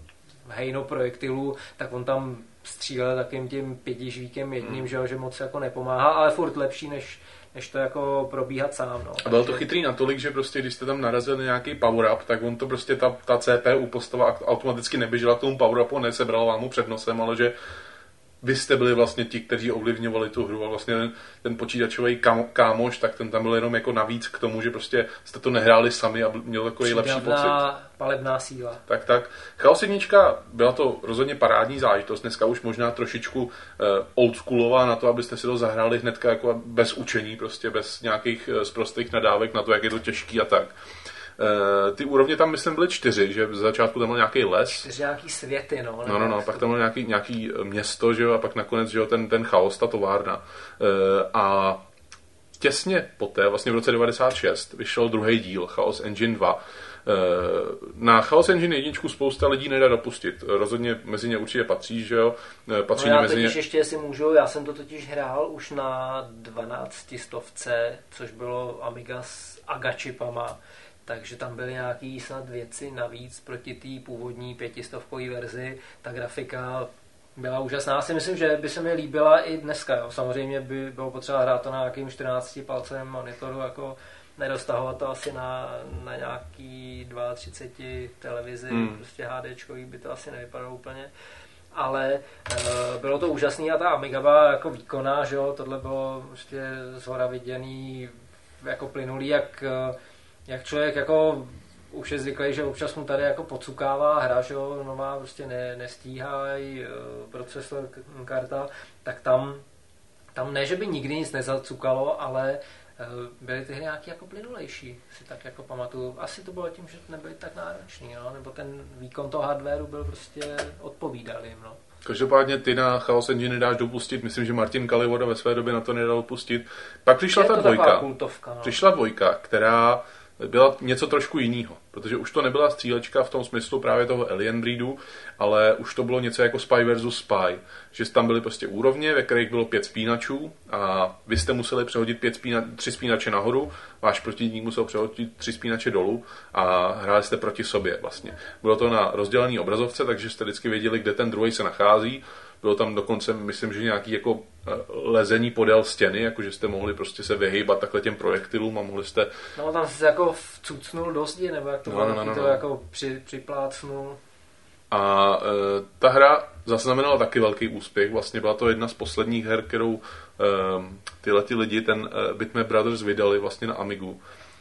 hejno projektilů, tak on tam střílel takým tím pětižvíkem jedním, že moc jako nepomáhá, ale furt lepší, než to jako probíhat sám. No.
A bylo to chytrý natolik, že prostě když jste tam narazili nějaký power-up, tak on to prostě ta CPU postava automaticky neběžela k tomu power-upu, nesebrala vám mu před nosem, ale že vy jste byli vlastně ti, kteří ovlivňovali tu hru a vlastně ten počítačový kámoš, tak ten tam byl jenom jako navíc k tomu, že prostě jste to nehráli sami a měl takový lepší pocit.
Palebná síla.
Tak. Chaos 1 byla to rozhodně parádní záležitost, dneska už možná trošičku oldschoolová na to, abyste si to zahráli hnedka jako bez učení, prostě bez nějakých sprostých nadávek na to, jak je to těžký a tak. Ty úrovně tam, myslím, byly 4, že v začátku tam byl nějaký les.
4 nějaký světy, no.
No, pak tam byl nějaký město, že jo, a pak nakonec, že jo, ten chaos, ta továrna. A těsně poté, vlastně v roce 96, vyšel druhý díl, Chaos Engine 2. Na Chaos Engine 1 spousta lidí nedá dopustit. Rozhodně mezi ně určitě patří, že jo. Patří
já
mezi
totiž ještě, jestli můžu, já jsem to totiž hrál už na 1200, což bylo Amiga s AGA čipama. Takže tam byly nějaký snad věci navíc proti té původní 500kový verzi. Ta grafika byla úžasná. Já si myslím, že by se mi líbila i dneska. Jo. Samozřejmě by bylo potřeba hrát to na nějakým 14-palcovém monitoru, jako nedostahovat to asi na nějaký 32 televizi, prostě HDčkový by to asi nevypadalo úplně. Ale bylo to úžasný a ta Amiga byla jako výkonná, že jo. Tohle bylo prostě zhora viděný, jako plynulý, jak člověk jako už je zvyklý, že občas mu tady jako podcukává hra, že jo, nová prostě nestíhá procesor, karta, tak tam ne, že by nikdy nic nezacukalo, ale byly ty hry nějaký jako plynulejší, si tak jako pamatuju. Asi to bylo tím, že nebyly tak náročný, no, nebo ten výkon toho hardwareu byl prostě odpovídal jim, no.
Každopádně ty na Chaos Engine nedáš dopustit, myslím, že Martin Kalivoda ve své době na to nedal dopustit. Pak přišla ta dvojka.
Kultovka, no.
Přišla dvojka, která byla něco trošku jiného, protože už to nebyla střílečka v tom smyslu právě toho Alien Breedu, ale už to bylo něco jako Spy versus Spy, že tam byly prostě úrovně, ve kterých bylo 5 spínačů a vy jste museli přehodit 3 spínače nahoru, váš protivník musel přehodit 3 spínače dolů a hráli jste proti sobě vlastně. Bylo to na rozdělené obrazovce, takže jste vždycky věděli, kde ten druhý se nachází. Bylo tam dokonce, myslím, že nějaký jako lezení podél stěny, jakože jste mohli prostě se vyhýbat takhle těm projektilům a mohli jste...
No tam se jako vcucnul do zdi, nebo jak to bylo, to jako připlácnul.
A ta hra zaznamenala taky velký úspěch, vlastně byla to jedna z posledních her, kterou tyhleti lidi, ten Bitmap Brothers, vydali vlastně na Amigu.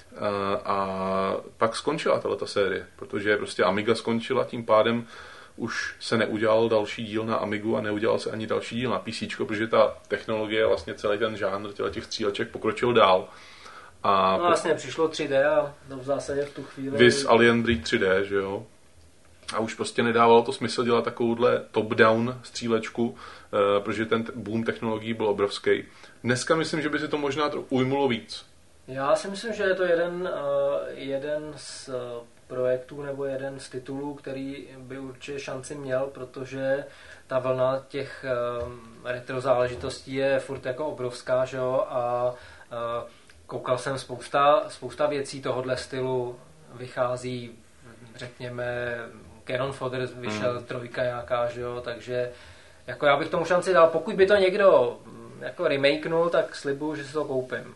A pak skončila tato série, protože prostě Amiga skončila, tím pádem už se neudělal další díl na Amigu a neudělal se ani další díl na PC, protože ta technologie, vlastně celý ten žánr těch stříleček pokročil dál. A
no vlastně přišlo 3D a v zásadě v tu chvíli...
Vis Alien Breed 3D, že jo? A už prostě nedávalo to smysl dělat takovouhle top-down střílečku, protože ten boom technologií byl obrovský. Dneska myslím, že by si to možná ujmulo víc.
Já si myslím, že je to jeden z projektů nebo jeden z titulů, který by určitě šanci měl, protože ta vlna těch retro záležitostí je furt jako obrovská, že jo, a koukal jsem spousta věcí tohohle stylu vychází, řekněme, Cannon Fodder vyšel 3 nějaká, že jo, takže jako já bych tomu šanci dal, pokud by to někdo jako remakenul, tak slibuju, že si to koupím.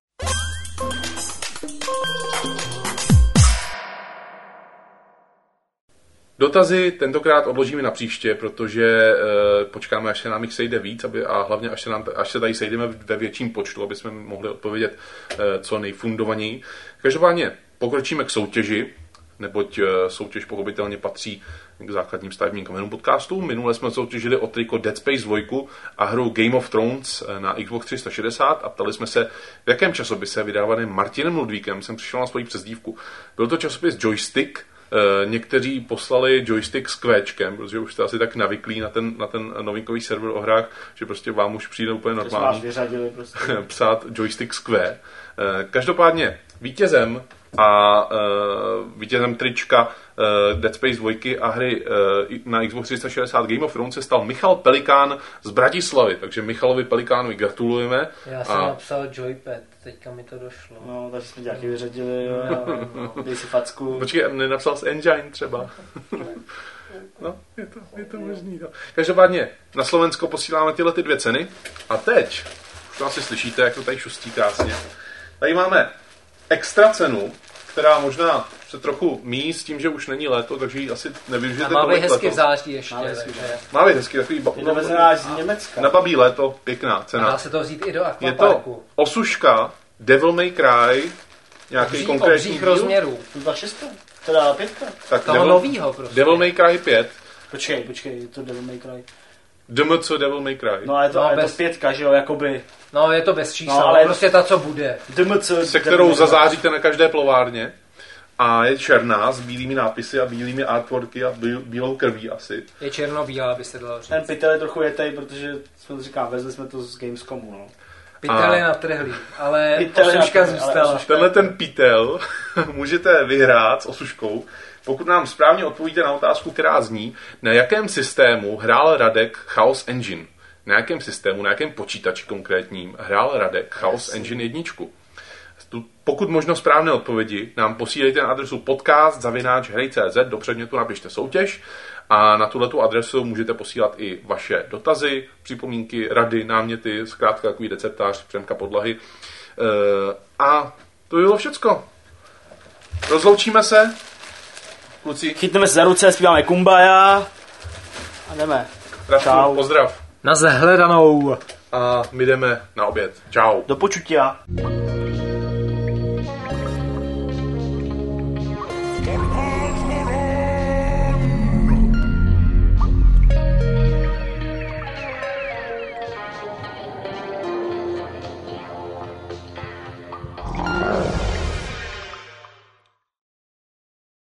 Dotazy tentokrát odložíme na příště, protože počkáme, až se nám jich sejde víc a hlavně až se tady sejdeme ve větším počtu, aby jsme mohli odpovědět co nejfundovaněji. Každopádně pokročíme k soutěži, neboť soutěž pochopitelně patří k základním stavebním kamenům podcastu. Minule jsme soutěžili o triko Dead Space 2 a hru Game of Thrones na Xbox 360 a ptali jsme se, v jakém časopise vydávaném Martinem Ludvíkem jsem přišel na svoji přezdívku. Byl to časopis Joystick. Někteří poslali Joystick s kvéčkem, protože už jste asi tak navyklí na ten novinkový server o hrách, že prostě vám už přijde úplně normální
prostě.
psát Joystick s kvé. Každopádně vítězem trička Dead Space 2 a hry na Xbox 360 Game of Thrones se stal Michal Pelikán z Bratislavy, takže Michalovi Pelikánovi gratulujeme.
Já jsem napsal Joypad, teďka mi to došlo.
No, takže jsme nějaký vyřadili, dej si facku.
Počkej, nenapsal jsi Engine třeba? No, je to možný. No. Každopádně na Slovensko posíláme tyhle ty 2 ceny a teď, už to asi slyšíte, jak to tady šustí krásně, tady máme extra cenu, která možná se trochu míjí s tím, že už není léto, takže ji asi nevyužijete.
Má být hezky v září ještě.
Má být hezky, takový
z Německa.
na babí léto, pěkná cena.
Dá se to vzít i do
Je
akvaparku.
to osuška Devil May Cry, nějaký konkrétní díl.
rozměrů.
2.6, teda 5.
Tak
Toho novýho prostě.
Devil May Cry 5.
Počkej, je to Devil May Cry.
DMC Devil May Cry.
No, je to 5, že jo, jakoby.
No, je to bez čísel,
No, ale
prostě ta, co bude.
DMC,
Se kterou zazáříte na každé plovárně. A je černá s bílými nápisy a bílými artworky a bílou krví asi.
Je černobílá, by se dalo říct.
Ten pytel je trochu jetej, protože jsme to říkám, vezli jsme to z Gamescomu, no.
Pytel je natrhlý, ale osuška zůstala.
Tenhle ten pytel můžete vyhrát s osuškou, pokud nám správně odpovíte na otázku, která zní, na jakém systému hrál Radek Chaos Engine. Na jakém systému, na jakém počítači konkrétním hrál Radek Chaos Engine 1. Pokud možno správné odpovědi, nám posílejte na adresu podcast@hrej.cz, do předmětu napište soutěž a na tuhletu adresu můžete posílat i vaše dotazy, připomínky, rady, náměty, zkrátka takový receptář Přemka Podlahy. A to bylo všecko. Rozloučíme se. Kluci.
Chytneme se za ruce, zpíváme Kumbaya a jdeme.
Čau. Pozdrav.
Na zahledanou.
A my jdeme na oběd. Čau.
Do počutia.